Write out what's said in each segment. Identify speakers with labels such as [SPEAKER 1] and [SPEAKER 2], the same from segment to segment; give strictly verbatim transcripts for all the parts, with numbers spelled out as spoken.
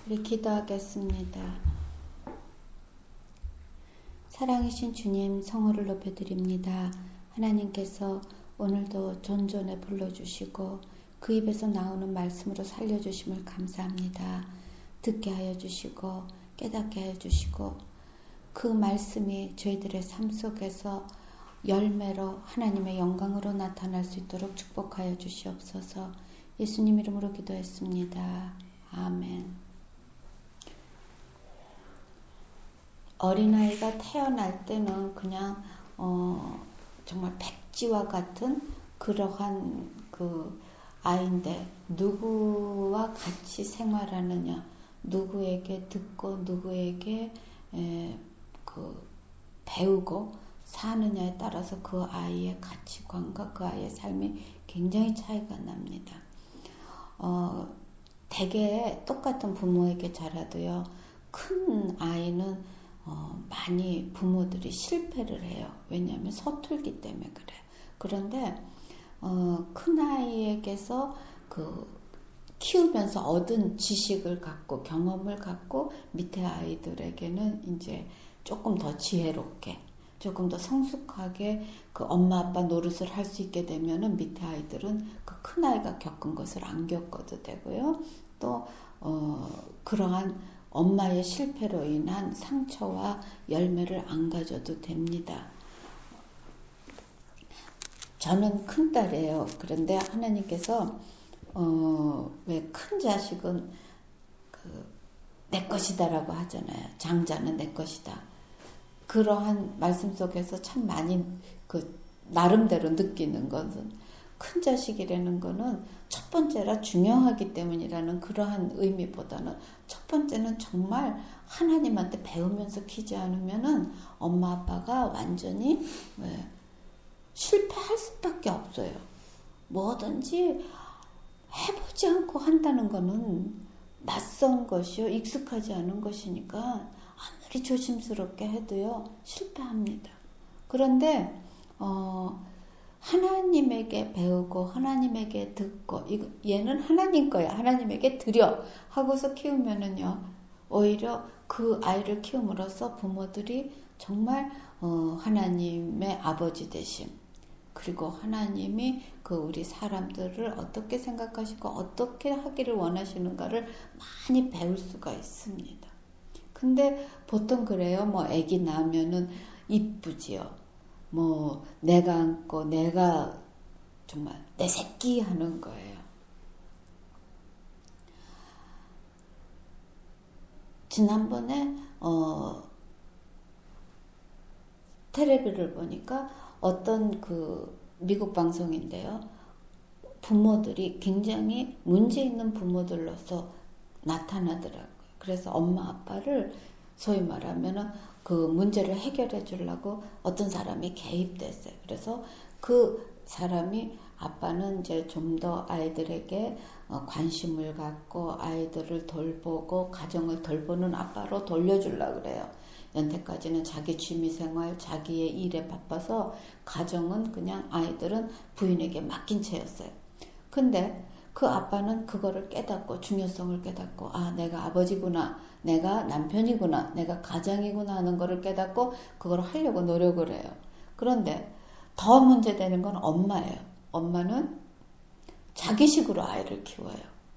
[SPEAKER 1] 우리 기도하겠습니다. 사랑이신 주님, 성호를 높여드립니다. 하나님께서 오늘도 존존에 불러주시고 그 입에서 나오는 말씀으로 살려주심을 감사합니다. 듣게 하여 주시고 깨닫게 하여 주시고 그 말씀이 저희들의 삶 속에서 열매로 하나님의 영광으로 나타날 수 있도록 축복하여 주시옵소서. 예수님 이름으로 기도했습니다. 아멘. 어린아이가 태어날 때는 그냥 어, 정말 백지와 같은 그러한 그 아이인데 누구와 같이 생활하느냐, 누구에게 듣고 누구에게 에, 그 배우고 사느냐에 따라서 그 아이의 가치관과 그 아이의 삶이 굉장히 차이가 납니다. 어, 대개 똑같은 부모에게 자라도요, 큰 아이는 어, 많이 부모들이 실패를 해요. 왜냐하면 서툴기 때문에 그래요. 그런데 어, 큰 아이에게서 그 키우면서 얻은 지식을 갖고 경험을 갖고 밑에 아이들에게는 이제 조금 더 지혜롭게, 조금 더 성숙하게 그 엄마 아빠 노릇을 할 수 있게 되면은 밑에 아이들은 그 큰 아이가 겪은 것을 안 겪어도 되고요. 또 어, 그러한 엄마의 실패로 인한 상처와 열매를 안 가져도 됩니다. 저는 큰딸이에요. 그런데 하나님께서 어, 왜 큰 자식은 그, 내 것이다라고 하잖아요. 장자는 내 것이다. 그러한 말씀 속에서 참 많이 그 나름대로 느끼는 것은 큰 자식이라는 거는 첫 번째라 중요하기 때문이라는 그러한 의미보다는 첫 번째는 정말 하나님한테 배우면서 키지 않으면은 엄마 아빠가 완전히 왜 실패할 수밖에 없어요. 뭐든지 해보지 않고 한다는 거는 낯선 것이요, 익숙하지 않은 것이니까 아무리 조심스럽게 해도요 실패합니다. 그런데 어, 하나님에게 배우고 하나님에게 듣고 이거, 얘는 하나님 거야, 하나님에게 드려 하고서 키우면은요 오히려 그 아이를 키움으로써 부모들이 정말 어, 하나님의 아버지 되심, 그리고 하나님이 그 우리 사람들을 어떻게 생각하시고 어떻게 하기를 원하시는가를 많이 배울 수가 있습니다. 근데 보통 그래요. 뭐 아기 낳으면은 이쁘지요. 뭐 내가 안고 내가 정말 내 새끼 하는 거예요. 지난번에 어, 텔레비를 보니까 어떤 그 미국 방송인데요. 부모들이 굉장히 문제 있는 부모들로서 나타나더라고요. 그래서 엄마 아빠를 소위 말하면은 그 문제를 해결해 주려고 어떤 사람이 개입됐어요. 그래서 그 사람이 아빠는 이제 좀 더 아이들에게 관심을 갖고 아이들을 돌보고 가정을 돌보는 아빠로 돌려주려고 그래요. 연태까지는 자기 취미생활, 자기의 일에 바빠서 가정은 그냥 아이들은 부인에게 맡긴 채였어요. 근데 그 아빠는 그거를 깨닫고 중요성을 깨닫고 아 내가 아버지구나, 내가 남편이구나, 내가 가장이구나 하는 거를 깨닫고 그걸 하려고 노력을 해요. 그런데 더 문제되는 건 엄마예요. 엄마는 자기식으로 아이를 키워요.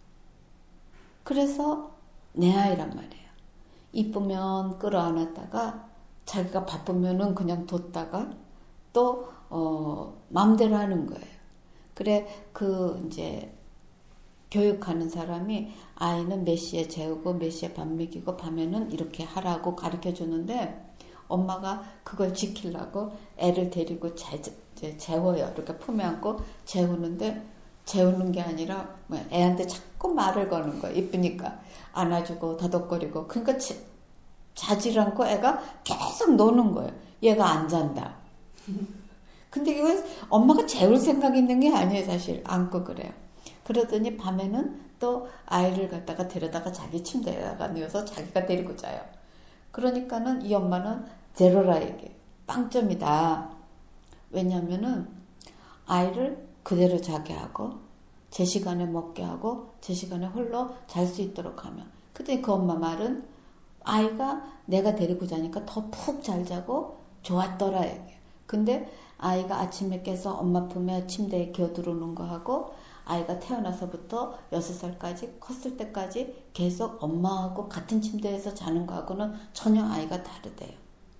[SPEAKER 1] 그래서 내 아이란 말이에요. 이쁘면 끌어안았다가 자기가 바쁘면은 그냥 뒀다가 또 어, 마음대로 하는 거예요. 그래 그 이제 교육하는 사람이 아이는 몇 시에 재우고 몇 시에 밥 먹이고 밤에는 이렇게 하라고 가르쳐 주는데 엄마가 그걸 지키려고 애를 데리고 재, 재, 재워요. 이렇게 품에 안고 재우는데 재우는 게 아니라 애한테 자꾸 말을 거는 거예요. 이쁘니까 안아주고 더덕거리고 그러니까 자, 자질 않고 애가 계속 노는 거예요. 얘가 안 잔다. 근데 이거 엄마가 재울 생각이 있는 게 아니에요. 사실 안고 그래요. 그러더니 밤에는 또 아이를 갖다가 데려다가 자기 침대에다가 누워서 자기가 데리고 자요. 그러니까는 이 엄마는 제로라 얘기해요. 빵점이다. 왜냐면은 아이를 그대로 자게 하고 제 시간에 먹게 하고 제 시간에 홀로 잘 수 있도록 하면 그때 그 엄마 말은 아이가 내가 데리고 자니까 더 푹 잘 자고 좋았더라 얘기해. 근데 아이가 아침에 깨서 엄마 품에 침대에 기어들어오는 거 하고 아이가 태어나서부터 여섯 살까지 컸을 때까지 계속 엄마하고 같은 침대에서 자는 거하고는 전혀 아이가 다르대요.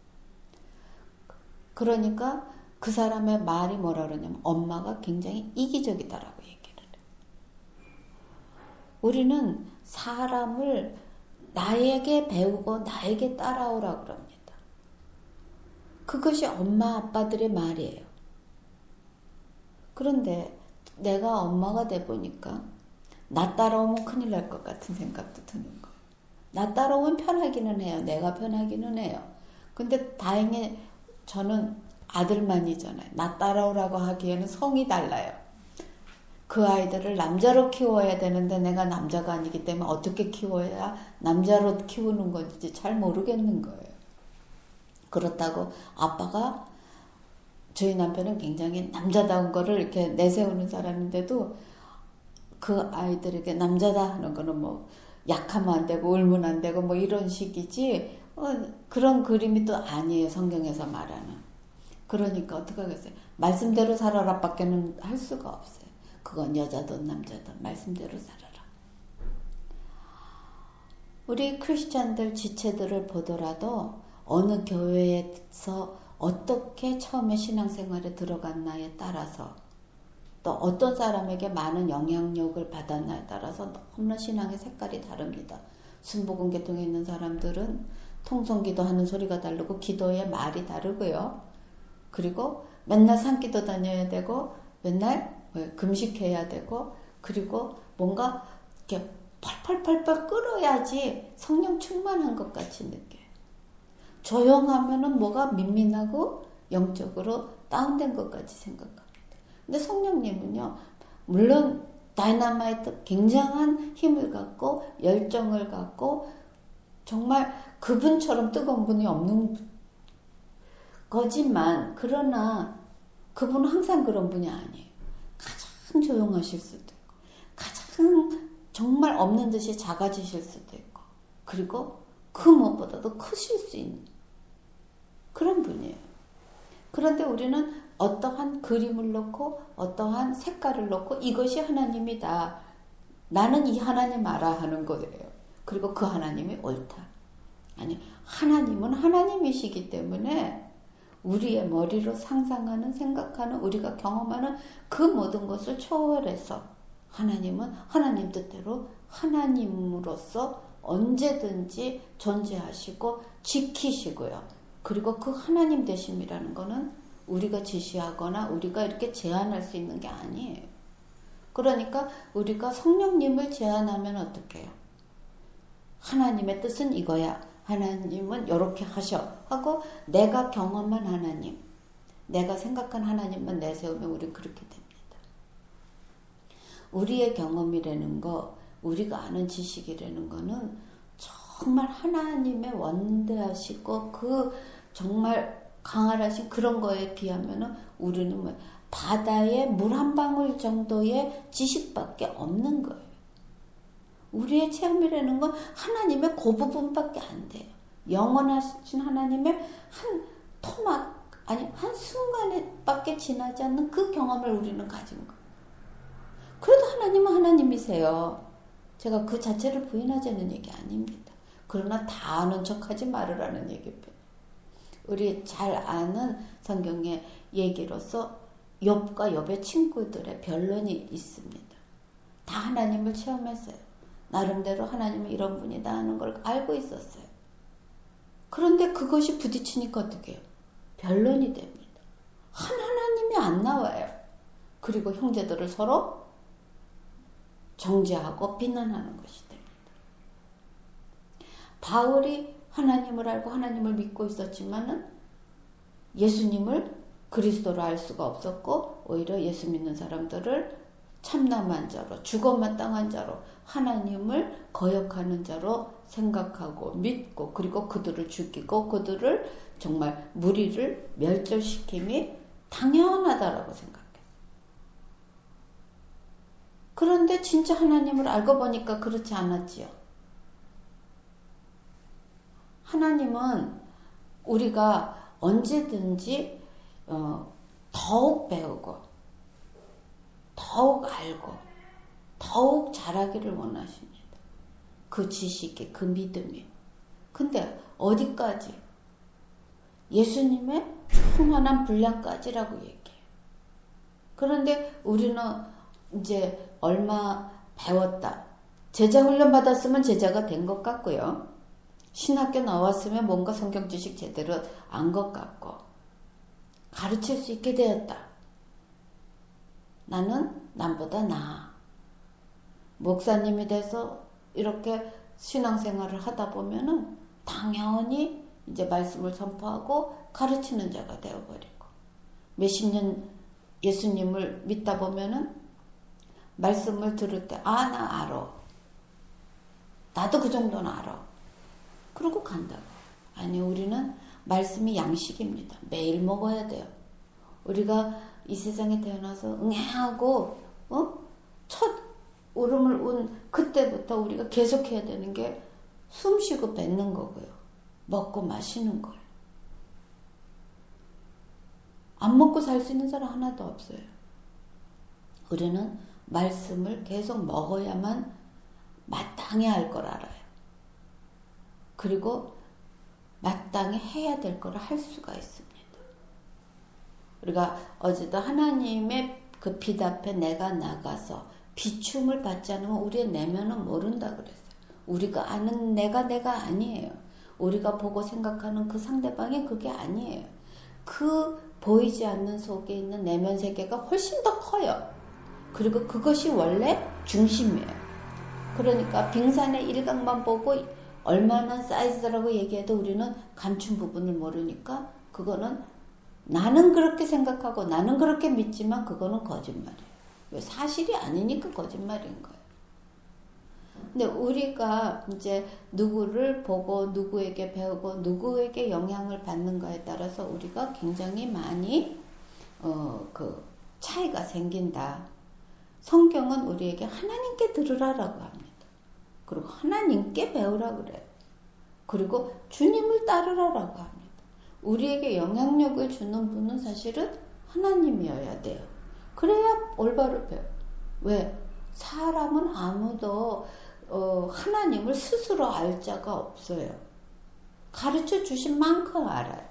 [SPEAKER 1] 그러니까 그 사람의 말이 뭐라 그러냐면 엄마가 굉장히 이기적이다라고 얘기를 해요. 우리는 사람을 나에게 배우고 나에게 따라오라고 그럽니다. 그것이 엄마 아빠들의 말이에요. 그런데 내가 엄마가 돼 보니까 나 따라오면 큰일 날 것 같은 생각도 드는 거예요. 나 따라오면 편하기는 해요. 내가 편하기는 해요. 근데 다행히 저는 아들만이잖아요. 나 따라오라고 하기에는 성이 달라요. 그 아이들을 남자로 키워야 되는데 내가 남자가 아니기 때문에 어떻게 키워야 남자로 키우는 건지 잘 모르겠는 거예요. 그렇다고 아빠가 저희 남편은 굉장히 남자다운 거를 이렇게 내세우는 사람인데도 그 아이들에게 남자다 하는 거는 뭐 약하면 안 되고 울면 안 되고 뭐 이런 식이지 어, 그런 그림이 또 아니에요. 성경에서 말하는. 그러니까 어떻게 하겠어요. 말씀대로 살아라 밖에는 할 수가 없어요. 그건 여자든 남자든 말씀대로 살아라. 우리 크리스찬들 지체들을 보더라도 어느 교회에서 어떻게 처음에 신앙생활에 들어갔나에 따라서 또 어떤 사람에게 많은 영향력을 받았나에 따라서 너무나 신앙의 색깔이 다릅니다. 순복음계통에 있는 사람들은 통성기도 하는 소리가 다르고 기도의 말이 다르고요. 그리고 맨날 산기도 다녀야 되고 맨날 금식해야 되고 그리고 뭔가 이렇게 펄펄펄펄 끓어야지 성령 충만한 것 같이 느껴요. 조용하면은 뭐가 민민하고 영적으로 다운된 것 같이 생각합니다. 근데 성령님은요, 물론 다이너마이트 굉장한 힘을 갖고 열정을 갖고 정말 그분처럼 뜨거운 분이 없는 거지만 그러나 그분은 항상 그런 분이 아니에요. 가장 조용하실 수도 있고 가장 정말 없는 듯이 작아지실 수도 있고 그리고 그 무엇보다도 크실 수 있는 그런 분이에요. 그런데 우리는 어떠한 그림을 놓고 어떠한 색깔을 놓고 이것이 하나님이다. 나는 이 하나님 알아 하는 거예요. 그리고 그 하나님이 옳다. 아니, 하나님은 하나님이시기 때문에 우리의 머리로 상상하는 생각하는 우리가 경험하는 그 모든 것을 초월해서 하나님은 하나님 뜻대로 하나님으로서 언제든지 존재하시고 지키시고요. 그리고 그 하나님 되심이라는 거는 우리가 지시하거나 우리가 이렇게 제한할 수 있는 게 아니에요. 그러니까 우리가 성령님을 제한하면 어떡해요? 하나님의 뜻은 이거야. 하나님은 이렇게 하셔. 하고 내가 경험한 하나님, 내가 생각한 하나님만 내세우면 우리는 그렇게 됩니다. 우리의 경험이라는 거, 우리가 아는 지식이라는 거는 정말 하나님의 원대하시고 그 정말 강할하신 그런 거에 비하면은 우리는 뭐 바다에 물 한 방울 정도의 지식밖에 없는 거예요. 우리의 체험이라는 건 하나님의 그 부분밖에 안 돼요. 영원하신 하나님의 한 토막, 아니 한 순간에밖에 지나지 않는 그 경험을 우리는 가진 거예요. 그래도 하나님은 하나님이세요. 제가 그 자체를 부인하자는 얘기 아닙니다. 그러나 다 아는 척하지 말으라는 얘기입니다. 우리 잘 아는 성경의 얘기로서 욥과 욥의 친구들의 변론이 있습니다. 다 하나님을 체험했어요. 나름대로 하나님은 이런 분이다 하는 걸 알고 있었어요. 그런데 그것이 부딪히니까 어떻게 해요? 변론이 됩니다. 한 하나님이 안 나와요. 그리고 형제들을 서로 정죄하고 비난하는 것이 됩니다. 바울이 하나님을 알고 하나님을 믿고 있었지만은 예수님을 그리스도로 알 수가 없었고 오히려 예수 믿는 사람들을 참남한 자로 죽어마땅한 자로 하나님을 거역하는 자로 생각하고 믿고 그리고 그들을 죽이고 그들을 정말 무리를 멸절시킴이 당연하다라고 생각해요. 그런데 진짜 하나님을 알고 보니까 그렇지 않았지요. 하나님은 우리가 언제든지 어, 더욱 배우고 더욱 알고 더욱 잘하기를 원하십니다. 그 지식이, 그 믿음이. 근데 어디까지? 예수님의 충만한 분량까지라고 얘기해요. 그런데 우리는 이제 얼마 배웠다. 제자 훈련 받았으면 제자가 된 것 같고요. 신학교 나왔으면 뭔가 성경 지식 제대로 안 것 같고 가르칠 수 있게 되었다. 나는 남보다 나아. 목사님이 돼서 이렇게 신앙생활을 하다 보면은 당연히 이제 말씀을 선포하고 가르치는 자가 되어버리고 몇십 년 예수님을 믿다 보면은 말씀을 들을 때 아, 나 알아. 나도 그 정도는 알아. 그러고 간다고. 아니, 우리는 말씀이 양식입니다. 매일 먹어야 돼요. 우리가 이 세상에 태어나서 응애하고 어? 첫 울음을 운 그때부터 우리가 계속해야 되는 게 숨 쉬고 뱉는 거고요. 먹고 마시는 거예요. 안 먹고 살 수 있는 사람 하나도 없어요. 우리는 말씀을 계속 먹어야만 마땅히 할 걸 알아요. 그리고 마땅히 해야 될 걸 할 수가 있습니다. 우리가 어제도 하나님의 그 빛 앞에 내가 나가서 비춤을 받지 않으면 우리의 내면은 모른다 그랬어요. 우리가 아는 내가 내가 아니에요. 우리가 보고 생각하는 그 상대방이 그게 아니에요. 그 보이지 않는 속에 있는 내면 세계가 훨씬 더 커요. 그리고 그것이 원래 중심이에요. 그러니까 빙산의 일각만 보고 얼마나 사이즈라고 얘기해도 우리는 감춘 부분을 모르니까 그거는 나는 그렇게 생각하고 나는 그렇게 믿지만 그거는 거짓말이에요. 왜? 사실이 아니니까 거짓말인 거예요. 근데 우리가 이제 누구를 보고 누구에게 배우고 누구에게 영향을 받는가에 따라서 우리가 굉장히 많이 어, 그 차이가 생긴다. 성경은 우리에게 하나님께 들으라라고 합니다. 그리고 하나님께 배우라 그래요. 그리고 주님을 따르라라고 합니다. 우리에게 영향력을 주는 분은 사실은 하나님이어야 돼요. 그래야 올바로 배워요. 왜? 사람은 아무도 어, 하나님을 스스로 알 자가 없어요. 가르쳐 주신 만큼 알아요.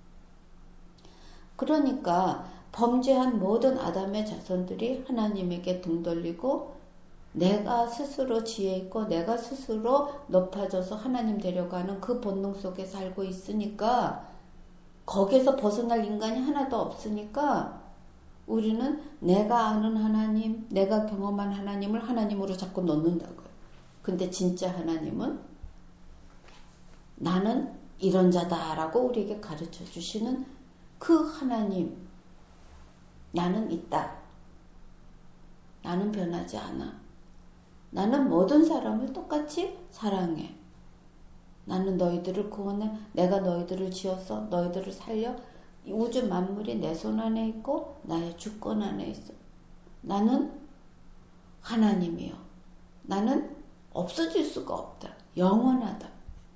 [SPEAKER 1] 그러니까 범죄한 모든 아담의 자손들이 하나님에게 등 돌리고 내가 스스로 지혜 있고 내가 스스로 높아져서 하나님 되려가는 그 본능 속에 살고 있으니까 거기에서 벗어날 인간이 하나도 없으니까 우리는 내가 아는 하나님, 내가 경험한 하나님을 하나님으로 자꾸 놓는다고요. 근데 진짜 하나님은 나는 이런 자다라고 우리에게 가르쳐 주시는 그 하나님, 나는 있다. 나는 변하지 않아. 나는 모든 사람을 똑같이 사랑해. 나는 너희들을 구원해. 내가 너희들을 지어서 너희들을 살려. 우주 만물이 내 손 안에 있고 나의 주권 안에 있어. 나는 하나님이요. 나는 없어질 수가 없다. 영원하다.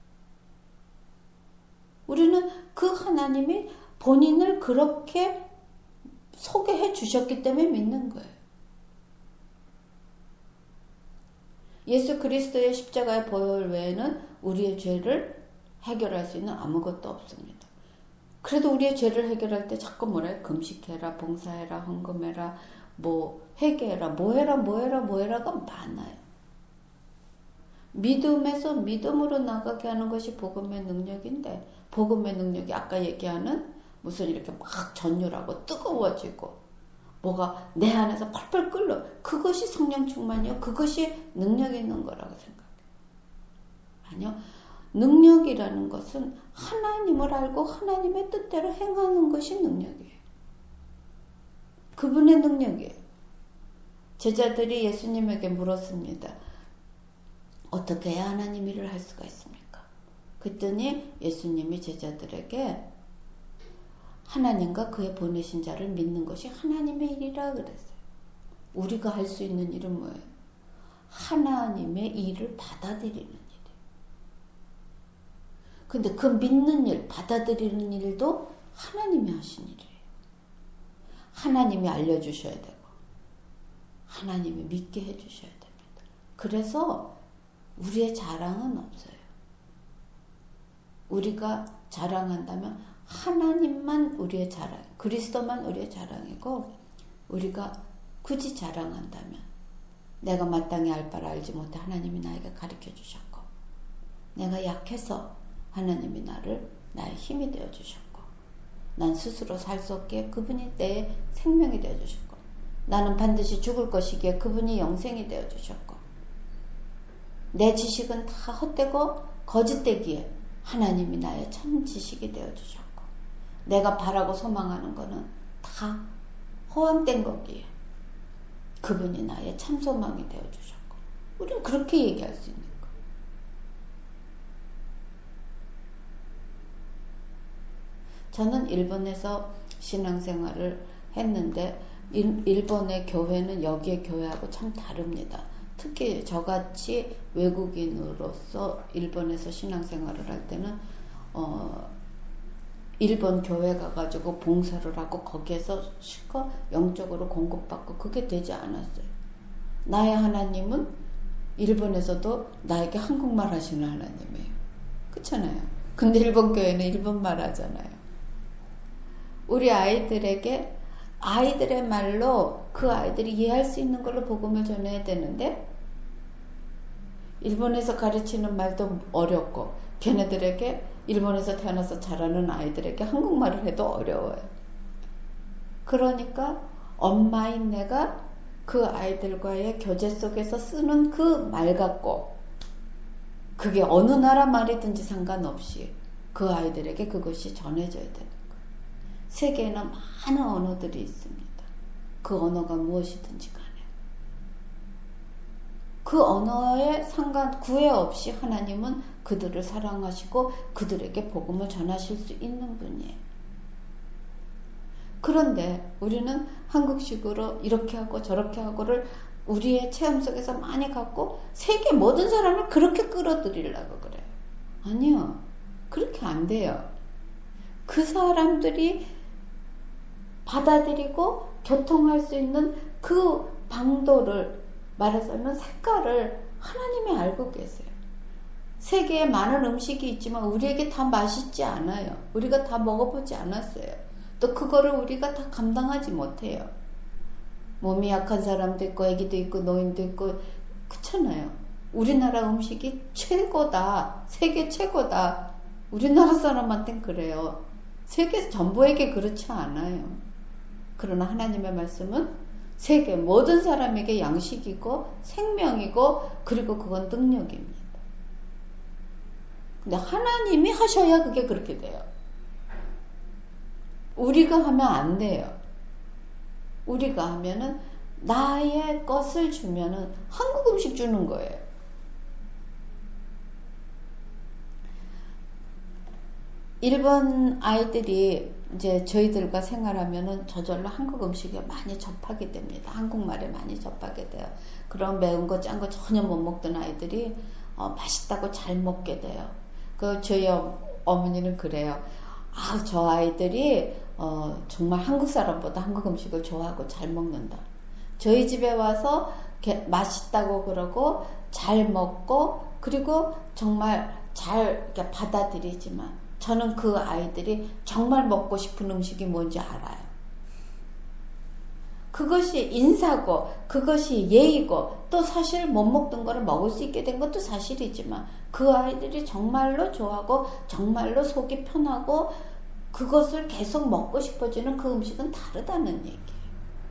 [SPEAKER 1] 우리는 그 하나님이 본인을 그렇게 소개해 주셨기 때문에 믿는 거예요. 예수 그리스도의 십자가의 보혈 외에는 우리의 죄를 해결할 수 있는 아무것도 없습니다. 그래도 우리의 죄를 해결할 때 자꾸 뭐래? 금식해라, 봉사해라, 헌금해라, 뭐 회개해라, 뭐해라, 뭐해라, 뭐해라가 많아요. 믿음에서 믿음으로 나가게 하는 것이 복음의 능력인데 복음의 능력이 아까 얘기하는 무슨 이렇게 막 전율하고 뜨거워지고 뭐가 내 안에서 펄펄 끓어. 그것이 성령 충만이요. 그것이 능력 있는 거라고 생각해요. 아니요. 능력이라는 것은 하나님을 알고 하나님의 뜻대로 행하는 것이 능력이에요. 그분의 능력이에요. 제자들이 예수님에게 물었습니다. 어떻게 해야 하나님 일을 할 수가 있습니까? 그랬더니 예수님이 제자들에게 하나님과 그의 보내신 자를 믿는 것이 하나님의 일이라 그랬어요. 우리가 할 수 있는 일은 뭐예요? 하나님의 일을 받아들이는 일이에요. 근데 그 믿는 일, 받아들이는 일도 하나님이 하신 일이에요. 하나님이 알려주셔야 되고 하나님이 믿게 해주셔야 됩니다. 그래서 우리의 자랑은 없어요. 우리가 자랑한다면 하나님만 우리의 자랑, 그리스도만 우리의 자랑이고, 우리가 굳이 자랑한다면 내가 마땅히 알 바를 알지 못해 하나님이 나에게 가르쳐 주셨고, 내가 약해서 하나님이 나를 나의 힘이 되어 주셨고, 난 스스로 살 수 없기에 그분이 내 생명이 되어 주셨고, 나는 반드시 죽을 것이기에 그분이 영생이 되어 주셨고, 내 지식은 다 헛되고 거짓되기에 하나님이 나의 참 지식이 되어 주셨고, 내가 바라고 소망하는 거는 다 허황된 거기에 그분이 나의 참 소망이 되어 주셨고, 우리는 그렇게 얘기할 수 있는 거예요. 저는 일본에서 신앙생활을 했는데 일본의 교회는 여기의 교회하고 참 다릅니다. 특히 저같이 외국인으로서 일본에서 신앙생활을 할 때는 어, 일본 교회 가가지고 봉사를 하고 거기에서 실컷 영적으로 공급받고 그게 되지 않았어요. 나의 하나님은 일본에서도 나에게 한국말 하시는 하나님이에요. 그렇잖아요. 근데 일본 교회는 일본말 하잖아요. 우리 아이들에게 아이들의 말로 그 아이들이 이해할 수 있는 걸로 복음을 전해야 되는데, 일본에서 가르치는 말도 어렵고 걔네들에게 일본에서 태어나서 자라는 아이들에게 한국말을 해도 어려워요. 그러니까 엄마인 내가 그 아이들과의 교제 속에서 쓰는 그 말 갖고, 그게 어느 나라 말이든지 상관없이 그 아이들에게 그것이 전해져야 되는 거예요. 세계에는 많은 언어들이 있습니다. 그 언어가 무엇이든지 간에 그 언어에 상관 구애 없이 하나님은 그들을 사랑하시고 그들에게 복음을 전하실 수 있는 분이에요. 그런데 우리는 한국식으로 이렇게 하고 저렇게 하고를 우리의 체험 속에서 많이 갖고 세계 모든 사람을 그렇게 끌어들이려고 그래요. 아니요. 그렇게 안 돼요. 그 사람들이 받아들이고 교통할 수 있는 그 방도를, 말해서는 색깔을 하나님이 알고 계세요. 세계에 많은 음식이 있지만 우리에게 다 맛있지 않아요. 우리가 다 먹어보지 않았어요. 또 그거를 우리가 다 감당하지 못해요. 몸이 약한 사람도 있고 애기도 있고 노인도 있고 그렇잖아요. 우리나라 음식이 최고다. 세계 최고다. 우리나라 사람한테는 그래요. 세계 전부에게 그렇지 않아요. 그러나 하나님의 말씀은 세계 모든 사람에게 양식이고 생명이고 그리고 그건 능력입니다. 근데 하나님이 하셔야 그게 그렇게 돼요. 우리가 하면 안 돼요. 우리가 하면은 나의 것을 주면은 한국 음식 주는 거예요. 일본 아이들이 이제 저희들과 생활하면은 저절로 한국 음식에 많이 접하게 됩니다. 한국말에 많이 접하게 돼요. 그런 매운 거, 짠 거 전혀 못 먹던 아이들이 어, 맛있다고 잘 먹게 돼요. 그 저희 어, 어머니는 그래요. 아, 저 아이들이 어, 정말 한국 사람보다 한국 음식을 좋아하고 잘 먹는다. 저희 집에 와서 맛있다고 그러고 잘 먹고 그리고 정말 잘 이렇게 받아들이지만 저는 그 아이들이 정말 먹고 싶은 음식이 뭔지 알아요. 그것이 인사고 그것이 예의고 또 사실 못 먹던 거를 먹을 수 있게 된 것도 사실이지만 그 아이들이 정말로 좋아하고 정말로 속이 편하고 그것을 계속 먹고 싶어지는 그 음식은 다르다는 얘기예요.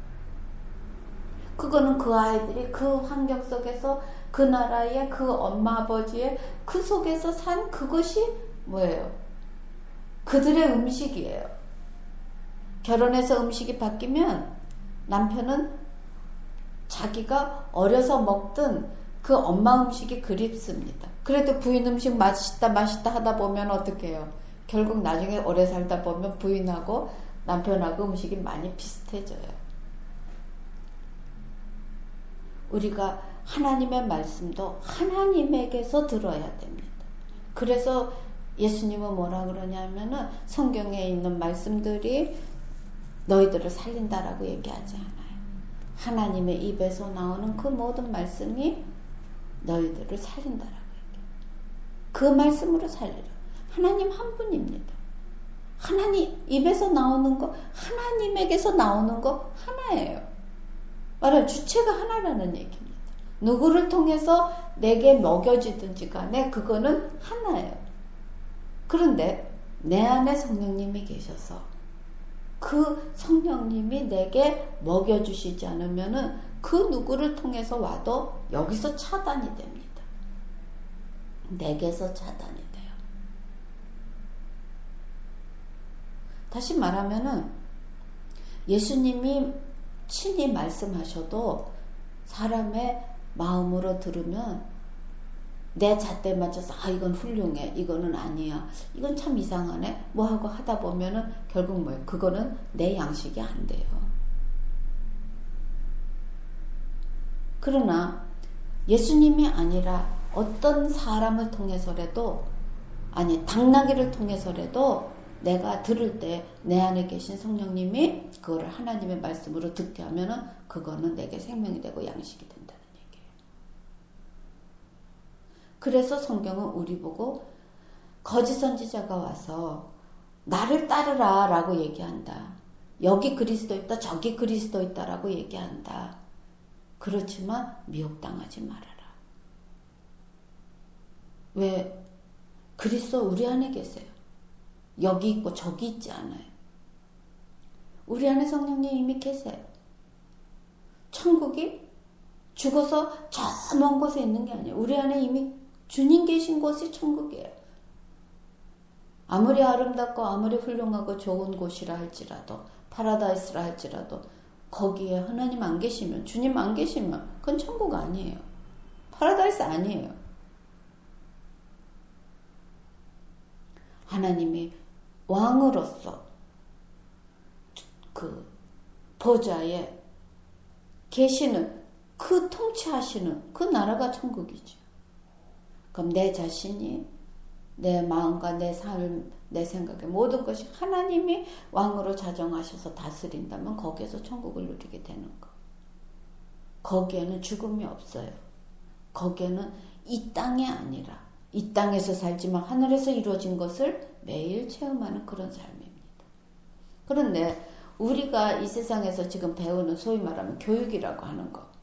[SPEAKER 1] 그거는 그 아이들이 그 환경 속에서 그 나라의 그 엄마 아버지의 그 속에서 산 그것이 뭐예요? 그들의 음식이에요. 결혼해서 음식이 바뀌면 남편은 자기가 어려서 먹던 그 엄마 음식이 그립습니다. 그래도 부인 음식 맛있다 맛있다 하다 보면 어떻게 해요? 결국 나중에 오래 살다 보면 부인하고 남편하고 음식이 많이 비슷해져요. 우리가 하나님의 말씀도 하나님에게서 들어야 됩니다. 그래서 예수님은 뭐라 그러냐면은 성경에 있는 말씀들이 너희들을 살린다라고 얘기하지 않아요. 하나님의 입에서 나오는 그 모든 말씀이 너희들을 살린다라고 얘기해요. 그 말씀으로 살리라. 하나님 한 분입니다. 하나님 입에서 나오는 거, 하나님에게서 나오는 거 하나예요. 말하면 주체가 하나라는 얘기입니다. 누구를 통해서 내게 먹여지든지 간에 그거는 하나예요. 그런데 내 안에 성령님이 계셔서 그 성령님이 내게 먹여주시지 않으면은 그 누구를 통해서 와도 여기서 차단이 됩니다. 내게서 차단이 돼요. 다시 말하면은 예수님이 친히 말씀하셔도 사람의 마음으로 들으면 내 잣대 맞춰서 아 이건 훌륭해, 이거는 아니야, 이건 참 이상하네 뭐 하고 하다 보면은 결국 뭐예요? 그거는 내 양식이 안 돼요. 그러나 예수님이 아니라 어떤 사람을 통해서라도, 아니 당나귀를 통해서라도 내가 들을 때 내 안에 계신 성령님이 그거를 하나님의 말씀으로 듣게 하면은 그거는 내게 생명이 되고 양식이 된다는 얘기예요. 그래서 성경은 우리 보고 거짓 선지자가 와서 나를 따르라 라고 얘기한다. 여기 그리스도 있다, 저기 그리스도 있다 라고 얘기한다. 그렇지만 미혹당하지 말아라. 왜? 그리스도 우리 안에 계세요. 여기 있고 저기 있지 않아요. 우리 안에 성령님 이미 계세요. 천국이 죽어서 저 먼 곳에 있는 게 아니에요. 우리 안에 이미 주님 계신 곳이 천국이에요. 아무리 아름답고 아무리 훌륭하고 좋은 곳이라 할지라도, 파라다이스라 할지라도 거기에 하나님 안 계시면, 주님 안 계시면 그건 천국 아니에요. 파라다이스 아니에요. 하나님이 왕으로서 그 보좌에 계시는, 그 통치하시는 그 나라가 천국이죠. 그럼 내 자신이, 내 마음과 내 삶, 내 생각의 모든 것이 하나님이 왕으로 자정하셔서 다스린다면 거기에서 천국을 누리게 되는 거. 거기에는 죽음이 없어요. 거기에는 이 땅이 아니라 이 땅에서 살지만 하늘에서 이루어진 것을 매일 체험하는 그런 삶입니다. 그런데 우리가 이 세상에서 지금 배우는 소위 말하면 교육이라고 하는 것,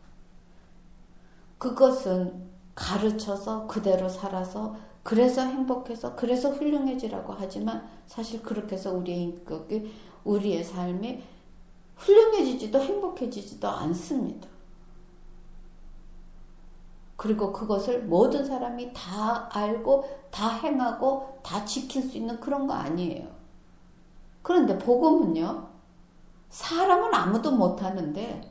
[SPEAKER 1] 그것은 가르쳐서 그대로 살아서 그래서 행복해서 그래서 훌륭해지라고 하지만 사실 그렇게 해서 우리의 인격이, 우리의 삶이 훌륭해지지도 행복해지지도 않습니다. 그리고 그것을 모든 사람이 다 알고 다 행하고 다 지킬 수 있는 그런 거 아니에요. 그런데 복음은요, 사람은 아무도 못하는데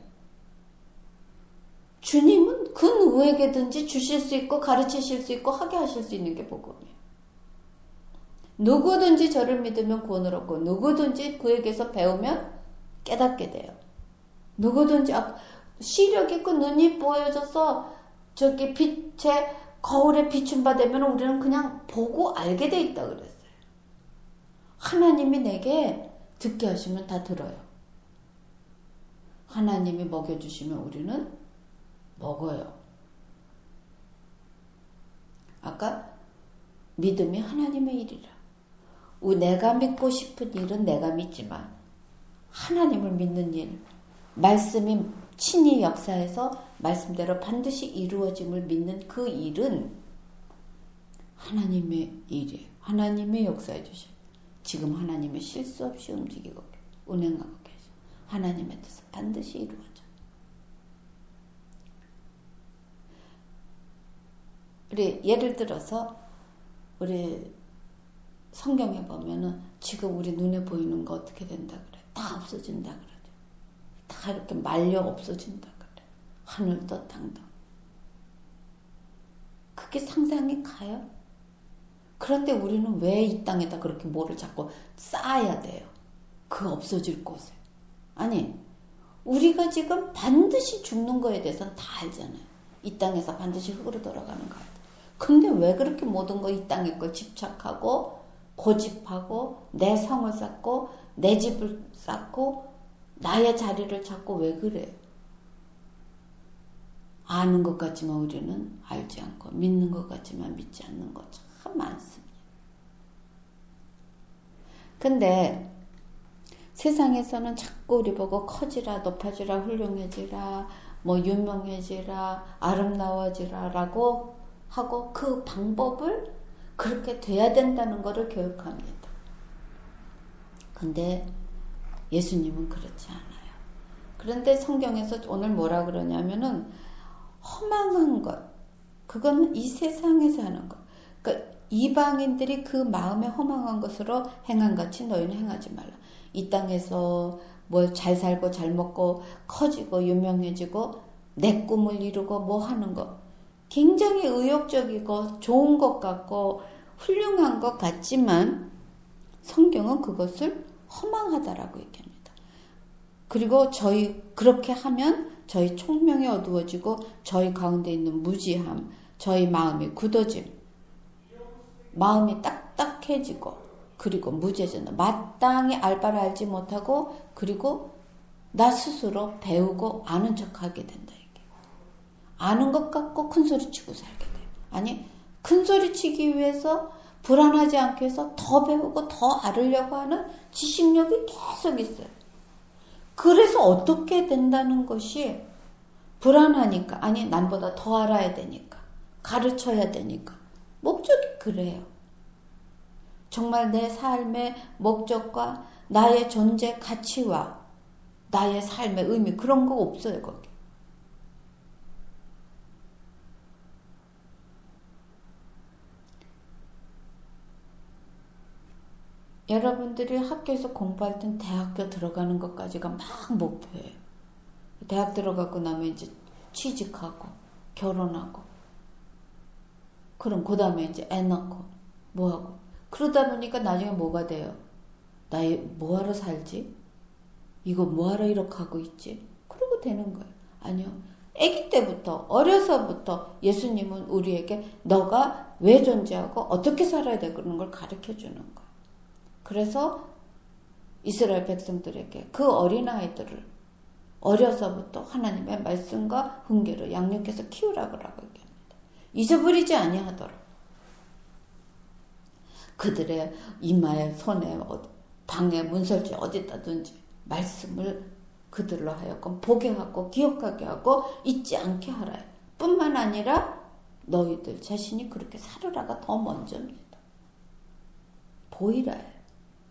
[SPEAKER 1] 주님은 그 누구에게든지 주실 수 있고 가르치실 수 있고 하게 하실 수 있는 게 복음이에요. 누구든지 저를 믿으면 구원을 얻고 누구든지 그에게서 배우면 깨닫게 돼요. 누구든지 시력 있고 눈이 보여져서 저기 빛에 거울에 비춘 바 되면 우리는 그냥 보고 알게 돼 있다 그랬어요. 하나님이 내게 듣게 하시면 다 들어요. 하나님이 먹여주시면 우리는 먹어요. 아까 믿음이 하나님의 일이라. 내가 믿고 싶은 일은 내가 믿지만 하나님을 믿는 일, 말씀이 친히 역사해서 말씀대로 반드시 이루어짐을 믿는 그 일은 하나님의 일이에요. 하나님의 역사해 주셔요. 지금 하나님의 실수 없이 움직이고 운행하고 계셔. 하나님의 뜻은 반드시 이루어져. 우리 예를 들어서 우리 성경에 보면은 지금 우리 눈에 보이는 거 어떻게 된다 그래? 다 없어진다 그러죠. 다 이렇게 말려 없어진다 그래. 하늘도 땅도. 그게 상상이 가요? 그런데 우리는 왜 이 땅에다 그렇게 뭐를 자꾸 쌓아야 돼요? 그 없어질 곳에. 아니, 우리가 지금 반드시 죽는 거에 대해서는 다 알잖아요. 이 땅에서 반드시 흙으로 돌아가는 거. 근데 왜 그렇게 모든 거 이 땅의 걸 집착하고 고집하고 내 성을 쌓고 내 집을 쌓고 나의 자리를 찾고 왜 그래? 아는 것 같지만 우리는 알지 않고 믿는 것 같지만 믿지 않는 것 참 많습니다. 근데 세상에서는 자꾸 우리 보고 커지라, 높아지라, 훌륭해지라, 뭐 유명해지라, 아름다워지라 라고 하고 그 방법을 그렇게 돼야 된다는 것을 교육합니다. 근데 예수님은 그렇지 않아요. 그런데 성경에서 오늘 뭐라 그러냐면은 허망한 것, 그거는 이 세상에서 하는 것. 그러니까 이방인들이 그 마음에 허망한 것으로 행한 같이 너희는 행하지 말라. 이 땅에서 뭐 잘 살고 잘 먹고 커지고 유명해지고 내 꿈을 이루고 뭐 하는 것. 굉장히 의욕적이고 좋은 것 같고 훌륭한 것 같지만 성경은 그것을 허망하다라고 얘기합니다. 그리고 저희 그렇게 하면 저희 총명이 어두워지고 저희 가운데 있는 무지함, 저희 마음이 굳어짐, 마음이 딱딱해지고 그리고 무죄잖아. 마땅히 알 바를 알지 못하고 그리고 나 스스로 배우고 아는 척하게 된다. 이게. 아는 것 같고 큰소리치고 살게 돼요. 아니 큰소리치기 위해서 불안하지 않게 해서 더 배우고 더 알으려고 하는 지식력이 계속 있어요. 그래서 어떻게 된다는 것이 불안하니까 아니 남보다 더 알아야 되니까 가르쳐야 되니까 목적이 그래요. 정말 내 삶의 목적과 나의 존재 가치와 나의 삶의 의미 그런 거 없어요 거기. 여러분들이 학교에서 공부할 땐 대학교 들어가는 것까지가 막 목표예요. 대학 들어가고 나면 이제 취직하고 결혼하고 그럼 그 다음에 이제 애 낳고 뭐하고 그러다 보니까 나중에 뭐가 돼요? 나 뭐하러 살지? 이거 뭐하러 이렇게 하고 있지? 그러고 되는 거예요. 아니요. 아기 때부터 어려서부터 예수님은 우리에게 너가 왜 존재하고 어떻게 살아야 돼 그런 걸 가르쳐 주는 거예요. 그래서 이스라엘 백성들에게 그 어린아이들을 어려서부터 하나님의 말씀과 훈계로 양육해서 키우라고 얘기합니다. 잊어버리지 아니하도록. 그들의 이마에 손에 방에 문설주에 어디다든지 말씀을 그들로 하여금 보게 하고 기억하게 하고 잊지 않게 하라. 뿐만 아니라 너희들 자신이 그렇게 살으라가 더 먼저입니다. 보이라요.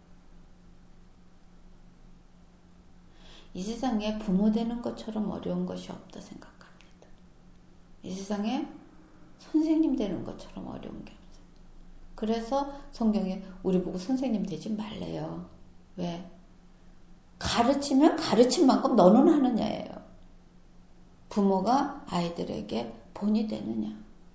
[SPEAKER 1] 이 세상에 부모 되는 것처럼 어려운 것이 없다 생각합니다. 이 세상에 선생님 되는 것처럼 어려운 게 없어요. 그래서 성경에 우리 보고 선생님 되지 말래요. 왜? 가르치면 가르친 만큼 너는 하느냐예요. 부모가 아이들에게 본이 되느냐.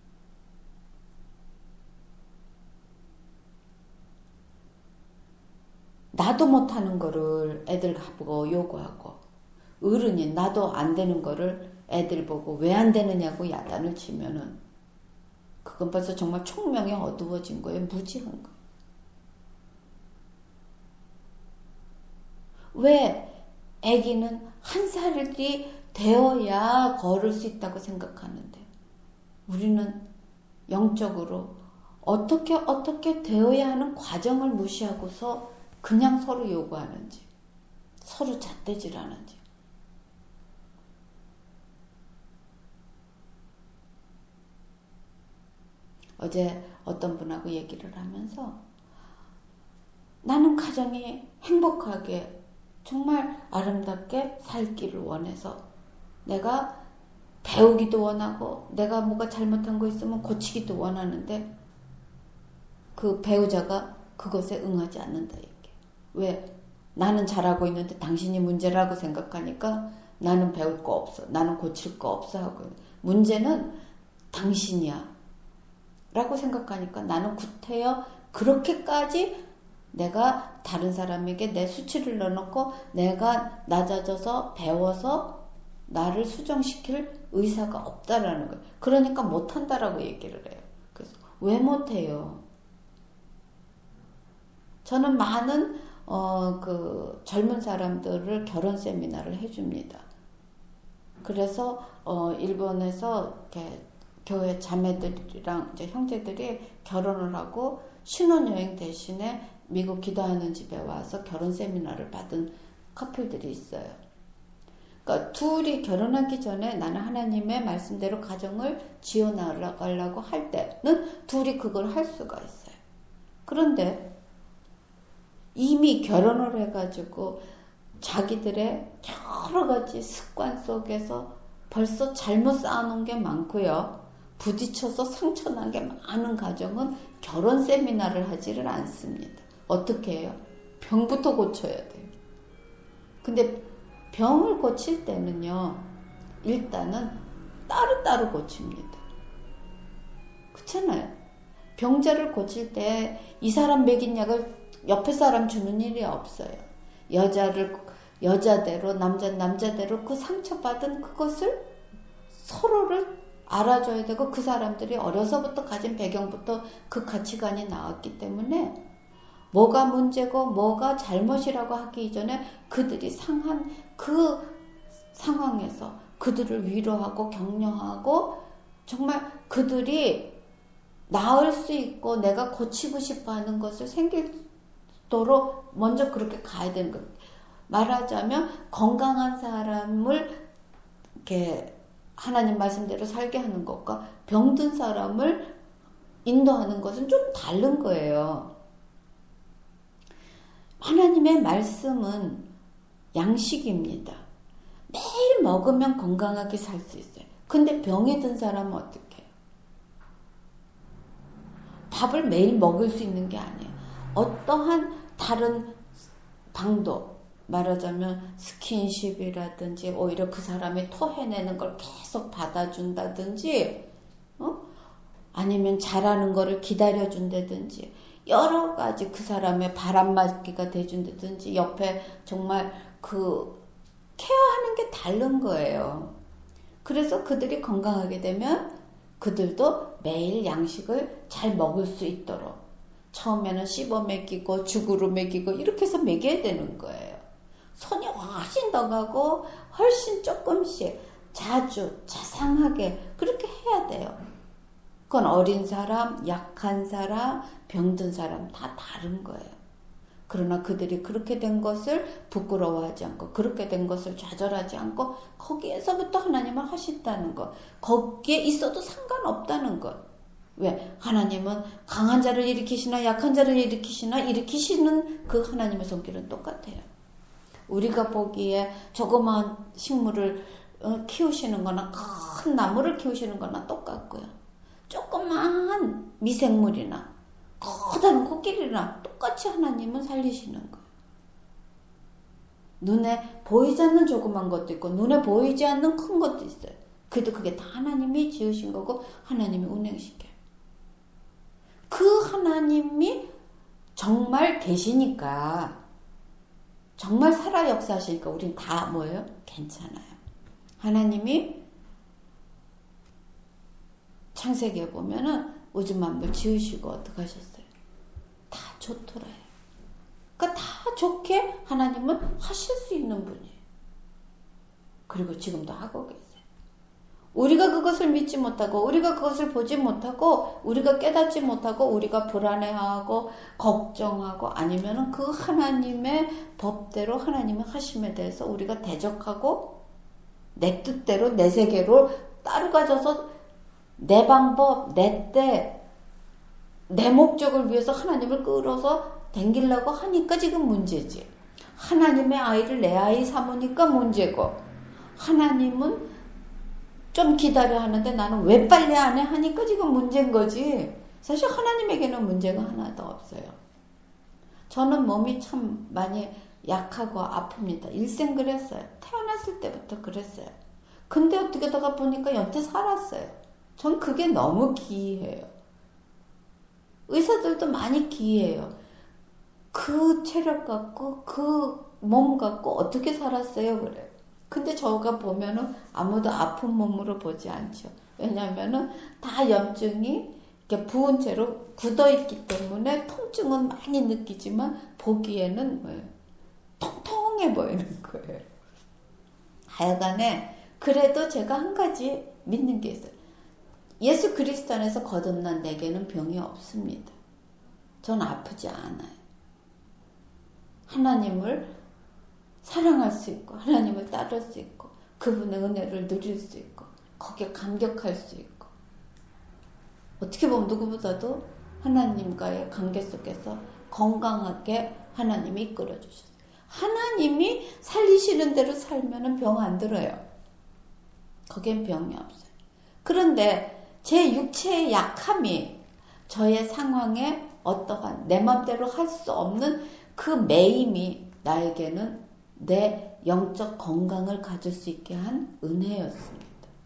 [SPEAKER 1] 나도 못하는 거를 애들 보고 요구하고 어른이 나도 안 되는 거를 애들 보고 왜 안 되느냐고 야단을 치면은 그건 벌써 정말 총명이 어두워진 거예요. 무지한 거예요. 왜 아기는 한 살이 되어야 걸을 수 있다고 생각하는데 우리는 영적으로 어떻게 어떻게 되어야 하는 과정을 무시하고서 그냥 서로 요구하는지 서로 잣대질하는지 어제 어떤 분하고 얘기를 하면서 나는 가정이 행복하게 정말 아름답게 살기를 원해서 내가 배우기도 원하고 내가 뭐가 잘못한 거 있으면 고치기도 원하는데 그 배우자가 그것에 응하지 않는다 이게. 왜? 나는 잘하고 있는데 당신이 문제라고 생각하니까 나는 배울 거 없어. 나는 고칠 거 없어 하고 문제는 당신이야 라고 생각하니까 나는 구태여 그렇게까지 내가 다른 사람에게 내 수치를 넣어놓고 내가 낮아져서 배워서 나를 수정시킬 의사가 없다라는 거예요. 그러니까 못한다라고 얘기를 해요. 그래서 왜 못해요? 저는 많은 어, 그 젊은 사람들을 결혼 세미나를 해줍니다. 그래서 어, 일본에서 이렇게 교회 자매들이랑 이제 형제들이 결혼을 하고 신혼여행 대신에 미국 기도하는 집에 와서 결혼 세미나를 받은 커플들이 있어요. 그러니까 둘이 결혼하기 전에 나는 하나님의 말씀대로 가정을 지어나가려고 할 때는 둘이 그걸 할 수가 있어요. 그런데 이미 결혼을 해가지고 자기들의 여러 가지 습관 속에서 벌써 잘못 쌓아놓은 게 많고요. 부딪혀서 상처난 게 많은 가정은 결혼 세미나를 하지를 않습니다. 어떻게 해요? 병부터 고쳐야 돼요. 근데 병을 고칠 때는요, 일단은 따로따로 고칩니다. 그렇잖아요. 병자를 고칠 때 이 사람 먹인 약을 옆에 사람 주는 일이 없어요. 여자를 여자대로, 남자 남자대로 그 상처받은 그것을 서로를 알아줘야 되고, 그 사람들이 어려서부터 가진 배경부터 그 가치관이 나왔기 때문에 뭐가 문제고 뭐가 잘못이라고 하기 이전에 그들이 상한 그 상황에서 그들을 위로하고 격려하고 정말 그들이 나을 수 있고 내가 고치고 싶어 하는 것을 생기도록 먼저 그렇게 가야 되는 거예요. 말하자면 건강한 사람을 이렇게 하나님 말씀대로 살게 하는 것과 병든 사람을 인도하는 것은 좀 다른 거예요. 하나님의 말씀은 양식입니다. 매일 먹으면 건강하게 살 수 있어요. 근데 병이 든 사람은 어떻게 해요? 밥을 매일 먹을 수 있는 게 아니에요. 어떠한 다른 방도, 말하자면 스킨십이라든지 오히려 그 사람이 토해내는 걸 계속 받아준다든지, 어? 아니면 잘하는 거를 기다려준다든지, 여러 가지 그 사람의 바람막이가 돼준다든지, 옆에 정말 그 케어하는 게 다른 거예요. 그래서 그들이 건강하게 되면 그들도 매일 양식을 잘 먹을 수 있도록 처음에는 씹어 먹이고 죽으로 먹이고 이렇게 해서 먹여야 되는 거예요. 손이 훨씬 더 가고 훨씬 조금씩 자주 자상하게 그렇게 해야 돼요. 그건 어린 사람, 약한 사람, 병든 사람 다 다른 거예요. 그러나 그들이 그렇게 된 것을 부끄러워하지 않고 그렇게 된 것을 좌절하지 않고 거기에서부터 하나님은 하신다는 것. 거기에 있어도 상관없다는 것. 왜? 하나님은 강한 자를 일으키시나 약한 자를 일으키시나 일으키시는 그 하나님의 손길은 똑같아요. 우리가 보기에 조그마한 식물을 키우시는 거나 큰 나무를 키우시는 거나 똑같고요. 조그마한 미생물이나 커다란 코끼리나 똑같이 하나님은 살리시는 거예요. 눈에 보이지 않는 조그만 것도 있고 눈에 보이지 않는 큰 것도 있어요. 그래도 그게 다 하나님이 지으신 거고 하나님이 운행시켜요. 그 하나님이 정말 계시니까, 정말 살아 역사하시니까 우린 다 뭐예요? 괜찮아요. 하나님이 창세기에 보면은 우주 만물 지으시고 어떻게 하셨어요? 다 좋더라요. 그러니까 다 좋게 하나님은 하실 수 있는 분이에요. 그리고 지금도 하고 계세요. 우리가 그것을 믿지 못하고 우리가 그것을 보지 못하고 우리가 깨닫지 못하고 우리가 불안해하고 걱정하고 아니면은 그 하나님의 법대로 하나님의 하심에 대해서 우리가 대적하고 내 뜻대로 내 세계로 따라가져서 내 방법, 내 때, 내 목적을 위해서 하나님을 끌어서 댕기려고 하니까 지금 문제지. 하나님의 아이를 내 아이 삼으니까 문제고, 하나님은 좀 기다려 하는데 나는 왜 빨리 안 해 하니까 지금 문제인 거지. 사실 하나님에게는 문제가 하나도 없어요. 저는 몸이 참 많이 약하고 아픕니다. 일생 그랬어요. 태어났을 때부터 그랬어요. 근데 어떻게 다가 보니까 연태 살았어요. 전 그게 너무 기이해요. 의사들도 많이 기이해요. 그 체력 갖고 그 몸 갖고 어떻게 살았어요? 그래요. 근데 저가 보면은 아무도 아픈 몸으로 보지 않죠. 왜냐면은 다 염증이 이렇게 부은 채로 굳어있기 때문에 통증은 많이 느끼지만 보기에는 뭐예요? 통통해 보이는 거예요. 하여간에 그래도 제가 한 가지 믿는 게 있어요. 예수 그리스도 안에서 거듭난 내게는 병이 없습니다. 전 아프지 않아요. 하나님을 사랑할 수 있고 하나님을 따를 수 있고 그분의 은혜를 누릴 수 있고 거기에 감격할 수 있고 어떻게 보면 누구보다도 하나님과의 관계 속에서 건강하게 하나님이 이끌어 주셨어요. 하나님이 살리시는 대로 살면 병 안 들어요. 거기엔 병이 없어요. 그런데 제 육체의 약함이 저의 상황에 어떠한 내 맘대로 할 수 없는 그 매임이 나에게는 내 영적 건강을 가질 수 있게 한 은혜였습니다.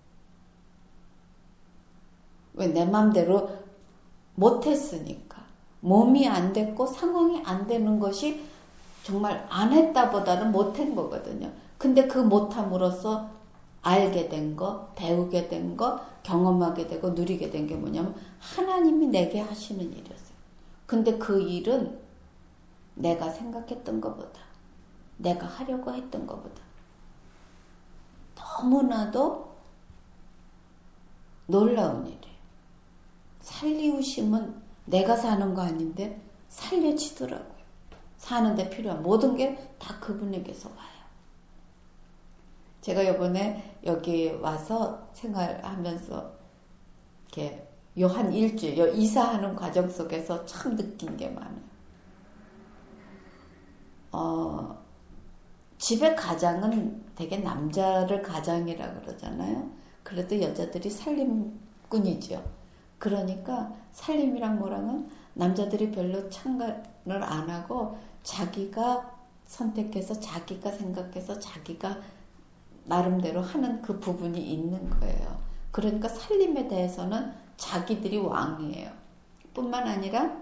[SPEAKER 1] 왜? 내 맘대로 못했으니까. 몸이 안 됐고 상황이 안 되는 것이 정말 안 했다보다는 못한 거거든요. 근데 그 못함으로써 알게 된 거, 배우게 된 거, 경험하게 되고 누리게 된 게 뭐냐면 하나님이 내게 하시는 일이었어요. 근데 그 일은 내가 생각했던 것보다, 내가 하려고 했던 것보다 너무나도 놀라운 일이에요. 살리우심은 내가 사는 거 아닌데 살려지더라고요. 사는데 필요한 모든 게 다 그분에게서 와요. 제가 이번에 여기 와서 생활하면서 이렇게 요 한 일주일, 요 이사하는 과정 속에서 참 느낀 게 많아요. 어, 집의 가장은 되게 남자를 가장이라 그러잖아요. 그래도 여자들이 살림꾼이죠. 그러니까 살림이랑 뭐랑은 남자들이 별로 참관을 안 하고 자기가 선택해서 자기가 생각해서 자기가 나름대로 하는 그 부분이 있는 거예요. 그러니까 살림에 대해서는 자기들이 왕이에요. 뿐만 아니라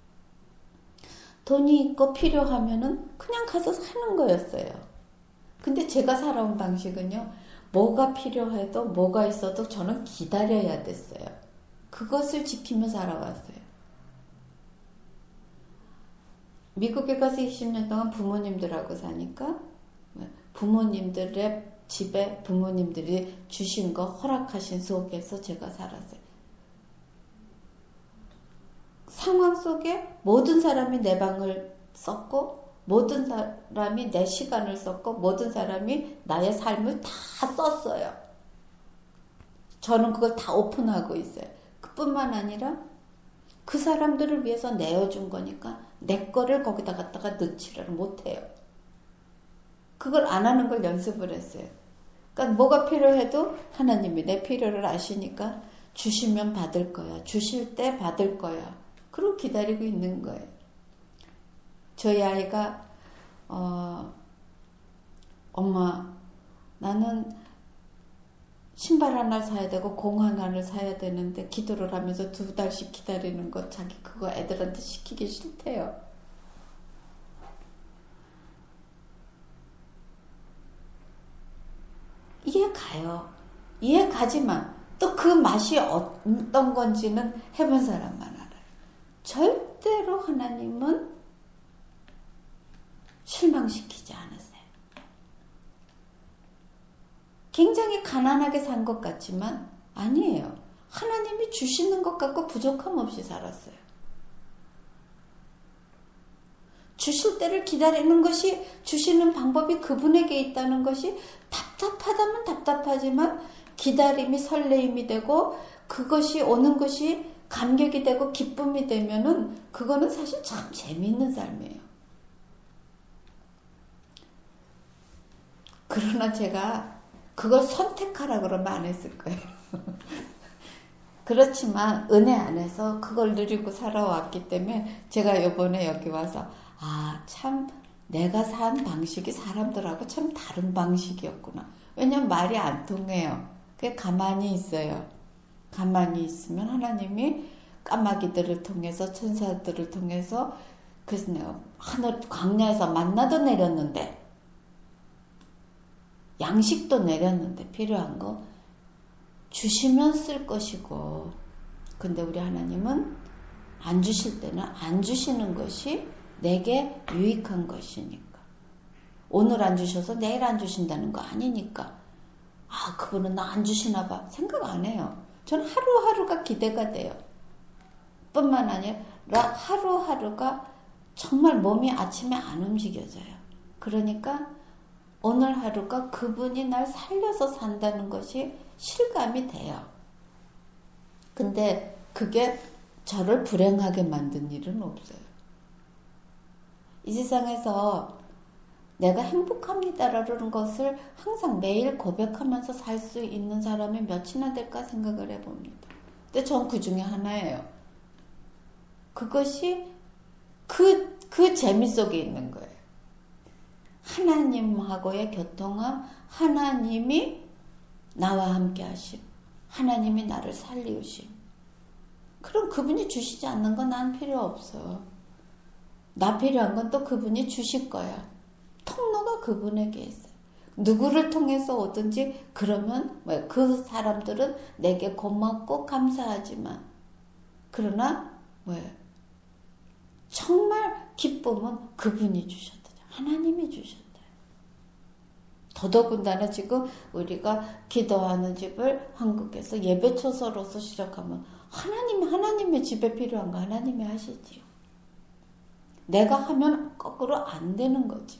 [SPEAKER 1] 돈이 있고 필요하면은 그냥 가서 사는 거였어요. 근데 제가 살아온 방식은요. 뭐가 필요해도 뭐가 있어도 저는 기다려야 됐어요. 그것을 지키며 살아왔어요. 미국에 가서 이십 년 동안 부모님들하고 사니까 부모님들의 집에 부모님들이 주신 거 허락하신 속에서 제가 살았어요. 상황 속에 모든 사람이 내 방을 썼고 모든 사람이 내 시간을 썼고 모든 사람이 나의 삶을 다 썼어요. 저는 그걸 다 오픈하고 있어요. 그뿐만 아니라 그 사람들을 위해서 내어준 거니까 내 거를 거기다 갖다가 넣지를 못해요. 그걸 안 하는 걸 연습을 했어요. 그러니까 뭐가 필요해도 하나님이 내 필요를 아시니까 주시면 받을 거야. 주실 때 받을 거야. 그러고 기다리고 있는 거예요. 저희 아이가 어, 엄마 나는 신발 하나 사야 되고 공 하나를 사야 되는데 기도를 하면서 두 달씩 기다리는 거 자기 그거 애들한테 시키기 싫대요. 이해 가요. 이해 가지만 또 그 맛이 어떤 건지는 해본 사람만 알아요. 절대로 하나님은 실망시키지 않으세요. 굉장히 가난하게 산 것 같지만 아니에요. 하나님이 주시는 것 같고 부족함 없이 살았어요. 주실 때를 기다리는 것이 주시는 방법이 그분에게 있다는 것이 답답하다면 답답하지만 기다림이 설레임이 되고 그것이 오는 것이 감격이 되고 기쁨이 되면은 그거는 사실 참 재미있는 삶이에요. 그러나 제가 그걸 선택하라 그러면 안 했을 거예요. 그렇지만 은혜 안에서 그걸 누리고 살아왔기 때문에 제가 이번에 여기 와서 아, 참 내가 산 방식이 사람들하고 참 다른 방식이었구나. 왜냐면 말이 안 통해요. 그게 가만히 있어요. 가만히 있으면 하나님이 까마귀들을 통해서 천사들을 통해서 그래서 내가 하늘 광야에서 만나도 내렸는데 양식도 내렸는데 필요한 거 주시면 쓸 것이고 근데 우리 하나님은 안 주실 때는 안 주시는 것이 내게 유익한 것이니까. 오늘 안 주셔서 내일 안 주신다는 거 아니니까. 아, 그분은 나 안 주시나 봐. 생각 안 해요. 저는 하루하루가 기대가 돼요. 뿐만 아니라 하루하루가 정말 몸이 아침에 안 움직여져요. 그러니까 오늘 하루가 그분이 날 살려서 산다는 것이 실감이 돼요. 근데 그게 저를 불행하게 만든 일은 없어요. 이 세상에서 내가 행복합니다라는 것을 항상 매일 고백하면서 살 수 있는 사람이 몇이나 될까 생각을 해봅니다. 근데 전 그 중에 하나예요. 그것이 그, 그 재미 속에 있는 거예요. 하나님하고의 교통함, 하나님이 나와 함께 하심, 하나님이 나를 살리우심. 그럼 그분이 주시지 않는 건 난 필요 없어. 나 필요한 건 또 그분이 주실 거야. 통로가 그분에게 있어요. 누구를 통해서 오든지 그러면 그 사람들은 내게 고맙고 감사하지만 그러나 왜 정말 기쁨은 그분이 주셨다. 하나님이 주셨다. 더더군다나 지금 우리가 기도하는 집을 한국에서 예배초서로서 시작하면 하나님, 하나님의 집에 필요한 거 하나님이 하시지요. 내가 하면 거꾸로 안 되는 거지.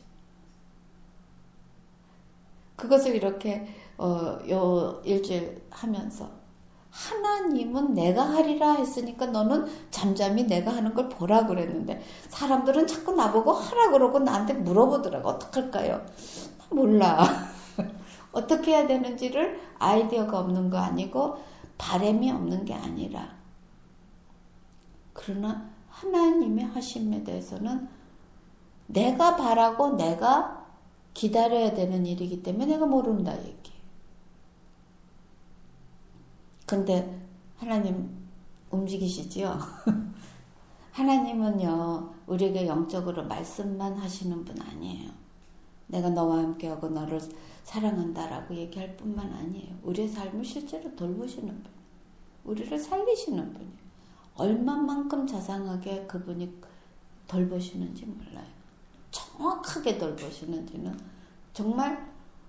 [SPEAKER 1] 그것을 이렇게 어, 요 일주일 하면서 하나님은 내가 하리라 했으니까 너는 잠잠히 내가 하는 걸 보라 그랬는데 사람들은 자꾸 나보고 하라 그러고 나한테 물어보더라고. 어떡할까요? 몰라. 어떻게 해야 되는지를 아이디어가 없는 거 아니고 바람이 없는 게 아니라 그러나 하나님의 하심에 대해서는 내가 바라고 내가 기다려야 되는 일이기 때문에 내가 모른다 얘기. 근데 하나님 움직이시지요? 하나님은요 우리에게 영적으로 말씀만 하시는 분 아니에요. 내가 너와 함께하고 너를 사랑한다라고 얘기할 뿐만 아니에요. 우리의 삶을 실제로 돌보시는 분, 우리를 살리시는 분이에요. 얼마만큼 자상하게 그분이 돌보시는지 몰라요. 정확하게 돌보시는지는 정말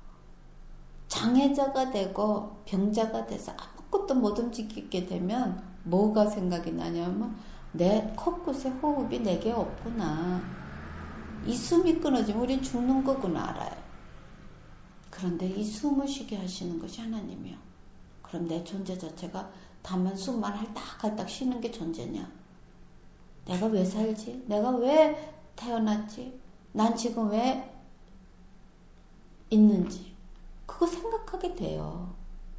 [SPEAKER 1] 장애자가 되고 병자가 돼서 아무것도 못 움직이게 되면 뭐가 생각이 나냐면 내 코끝에 호흡이 내게 없구나. 이 숨이 끊어지면 우린 죽는 거구나 알아요. 그런데 이 숨을 쉬게 하시는 것이 하나님이요. 그럼 내 존재 자체가 다만 숨만 할딱할딱 쉬는 게 존재냐? 내가 왜 살지? 내가 왜 태어났지? 난 지금 왜 있는지 그거 생각하게 돼요.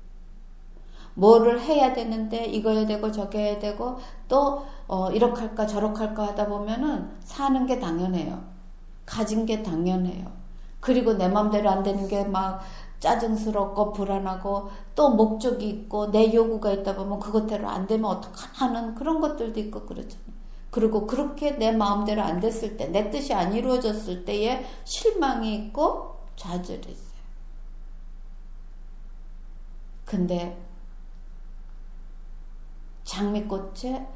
[SPEAKER 1] 뭐를 해야 되는데 이거 해야 되고 저거 해야 되고 또 어, 이렇게 할까 저렇게 할까 하다 보면은 사는 게 당연해요. 가진 게 당연해요. 그리고 내 맘대로 안 되는 게 막 짜증스럽고 불안하고 또 목적이 있고 내 요구가 있다 보면 그것대로 안 되면 어떡하나 하는 그런 것들도 있고 그렇잖아요. 그리고 그렇게 내 마음대로 안 됐을 때, 내 뜻이 안 이루어졌을 때에 실망이 있고 좌절이 있어요. 근데 장미꽃에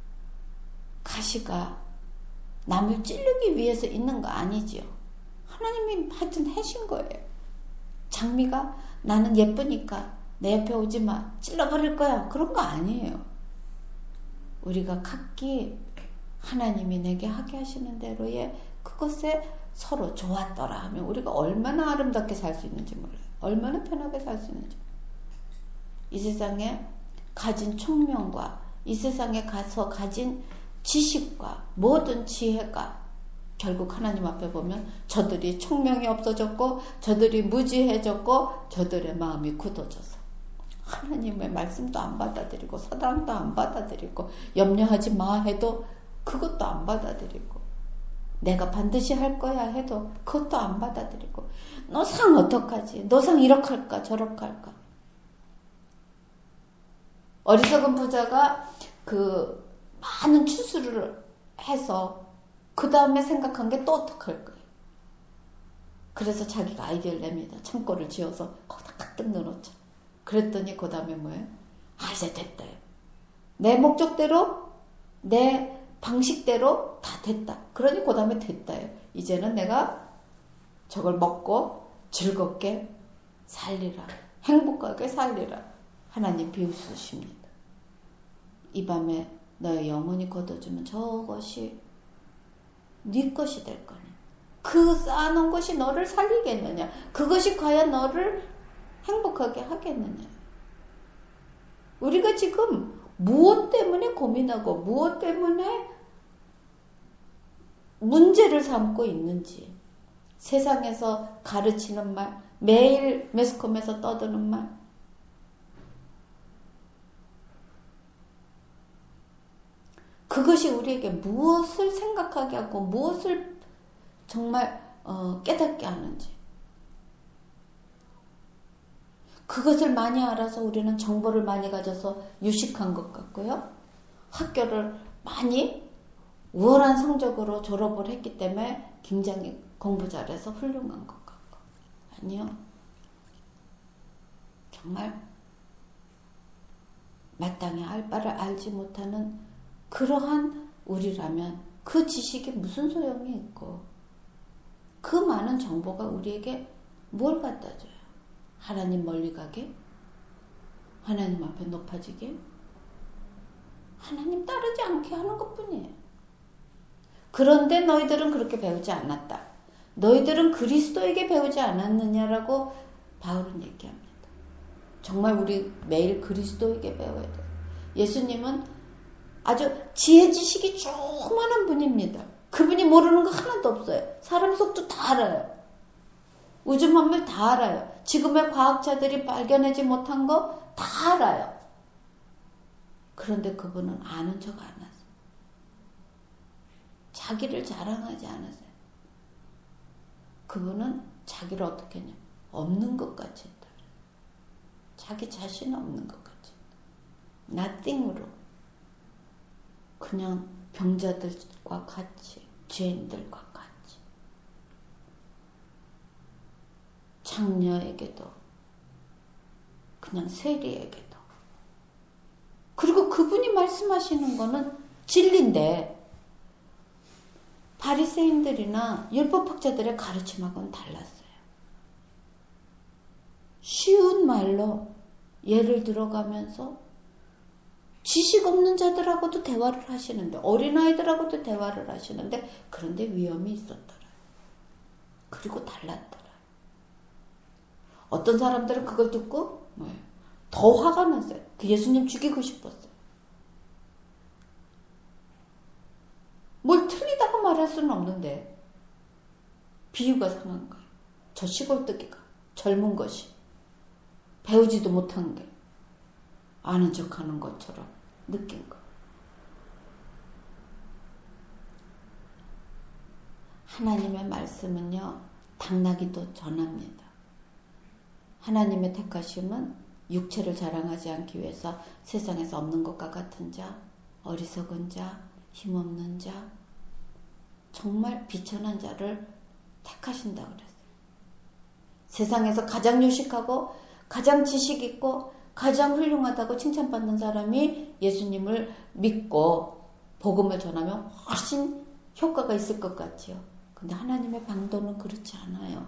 [SPEAKER 1] 가시가 남을 찌르기 위해서 있는 거 아니지요. 하나님이 하여튼 하신 거예요. 장미가 나는 예쁘니까 내 옆에 오지 마. 찔러버릴 거야. 그런 거 아니에요. 우리가 각기 하나님이 내게 하게 하시는 대로의 그것에 서로 좋았더라 하면 우리가 얼마나 아름답게 살 수 있는지 몰라요. 얼마나 편하게 살 수 있는지. 이 세상에 가진 총명과 이 세상에 가서 가진 지식과 모든 지혜가 결국 하나님 앞에 보면 저들이 총명이 없어졌고 저들이 무지해졌고 저들의 마음이 굳어져서 하나님의 말씀도 안 받아들이고 사단도 안 받아들이고 염려하지 마 해도 그것도 안 받아들이고 내가 반드시 할 거야 해도 그것도 안 받아들이고 너 상 어떡하지? 너 상 이렇게 할까 저렇게 할까? 어리석은 부자가 그 많은 추수를 해서 그 다음에 생각한 게 또 어떡할 거예요. 그래서 자기가 아이디어를 냅니다. 창고를 지어서 거기다 가득 넣어놓죠. 그랬더니 그 다음에 뭐예요? 아 이제 됐다. 내 목적대로, 내 방식대로 다 됐다. 그러니 그 다음에 됐다요. 이제는 내가 저걸 먹고 즐겁게 살리라. 행복하게 살리라. 하나님 비웃으십니다. 이 밤에 너의 영혼이 거둬주면 저것이 네 것이 될 거냐. 그 쌓아놓은 것이 너를 살리겠느냐. 그것이 과연 너를 행복하게 하겠느냐. 우리가 지금 무엇 때문에 고민하고 무엇 때문에 문제를 삼고 있는지, 세상에서 가르치는 말, 매일 매스컴에서 떠드는 말, 그것이 우리에게 무엇을 생각하게 하고 무엇을 정말 어, 깨닫게 하는지, 그것을 많이 알아서 우리는 정보를 많이 가져서 유식한 것 같고요. 학교를 많이 우월한 성적으로 졸업을 했기 때문에 굉장히 공부 잘해서 훌륭한 것 같고, 아니요. 정말 마땅히 알 바를 알지 못하는 그러한 우리라면 그 지식이 무슨 소용이 있고, 그 많은 정보가 우리에게 뭘 갖다 줘요? 하나님 멀리 가게? 하나님 앞에 높아지게? 하나님 따르지 않게 하는 것뿐이에요. 그런데 너희들은 그렇게 배우지 않았다. 너희들은 그리스도에게 배우지 않았느냐라고 바울은 얘기합니다. 정말 우리 매일 그리스도에게 배워야 돼요. 예수님은 아주 지혜 지식이 조그마한 분입니다. 그분이 모르는 거 하나도 없어요. 사람 속도 다 알아요. 우주 만물 다 알아요. 지금의 과학자들이 발견하지 못한 거 다 알아요. 그런데 그분은 아는 척 안 하세요. 자기를 자랑하지 않으세요. 그분은 자기를 어떻게 했냐? 없는 것 같이 했다. 자기 자신은 없는 것 같이 했다. nothing으로. 그냥 병자들과 같이, 죄인들과 같이. 장녀에게도, 그냥 세리에게도. 그리고 그분이 말씀하시는 거는 진리인데 바리새인들이나 율법학자들의 가르침하고는 달랐어요. 쉬운 말로 예를 들어가면서 지식 없는 자들하고도 대화를 하시는데, 어린아이들하고도 대화를 하시는데, 그런데 위험이 있었더라. 그리고 달랐더라. 어떤 사람들은 그걸 듣고 더 화가 났어요. 그 예수님 죽이고 싶었어요. 뭘 틀리다고 말할 수는 없는데 비유가 상한 거예요. 저 시골뜨기가 젊은 것이 배우지도 못한 게 아는 척하는 것처럼 느낀 거. 하나님의 말씀은요, 당나귀도 전합니다. 하나님의 택하심은 육체를 자랑하지 않기 위해서 세상에서 없는 것과 같은 자, 어리석은 자, 힘없는 자, 정말 비천한 자를 택하신다고 그랬어요. 세상에서 가장 유식하고 가장 지식 있고 가장 훌륭하다고 칭찬받는 사람이 예수님을 믿고 복음을 전하면 훨씬 효과가 있을 것 같지요. 근데 하나님의 방도는 그렇지 않아요.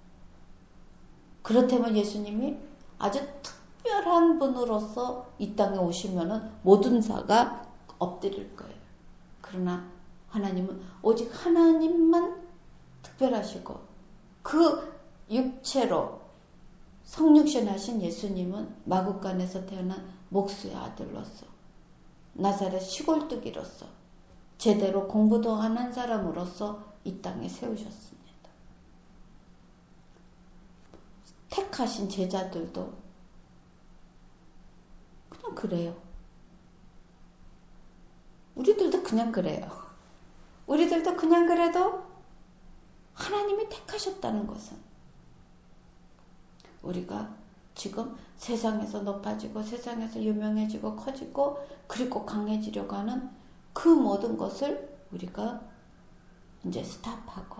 [SPEAKER 1] 그렇다면 예수님이 아주 특별한 분으로서 이 땅에 오시면은 모든 자가 엎드릴 거예요. 그러나 하나님은 오직 하나님만 특별하시고, 그 육체로 성육신하신 예수님은 마구간에서 태어난 목수의 아들로서, 나사렛 시골뜨기로서, 제대로 공부도 안 한 사람으로서 이 땅에 세우셨습니다. 택하신 제자들도 그냥 그래요. 우리들도 그냥 그래요. 우리들도 그냥 그래도 하나님이 택하셨다는 것은, 우리가 지금 세상에서 높아지고 세상에서 유명해지고 커지고 그리고 강해지려고 하는 그 모든 것을 우리가 이제 스탑하고,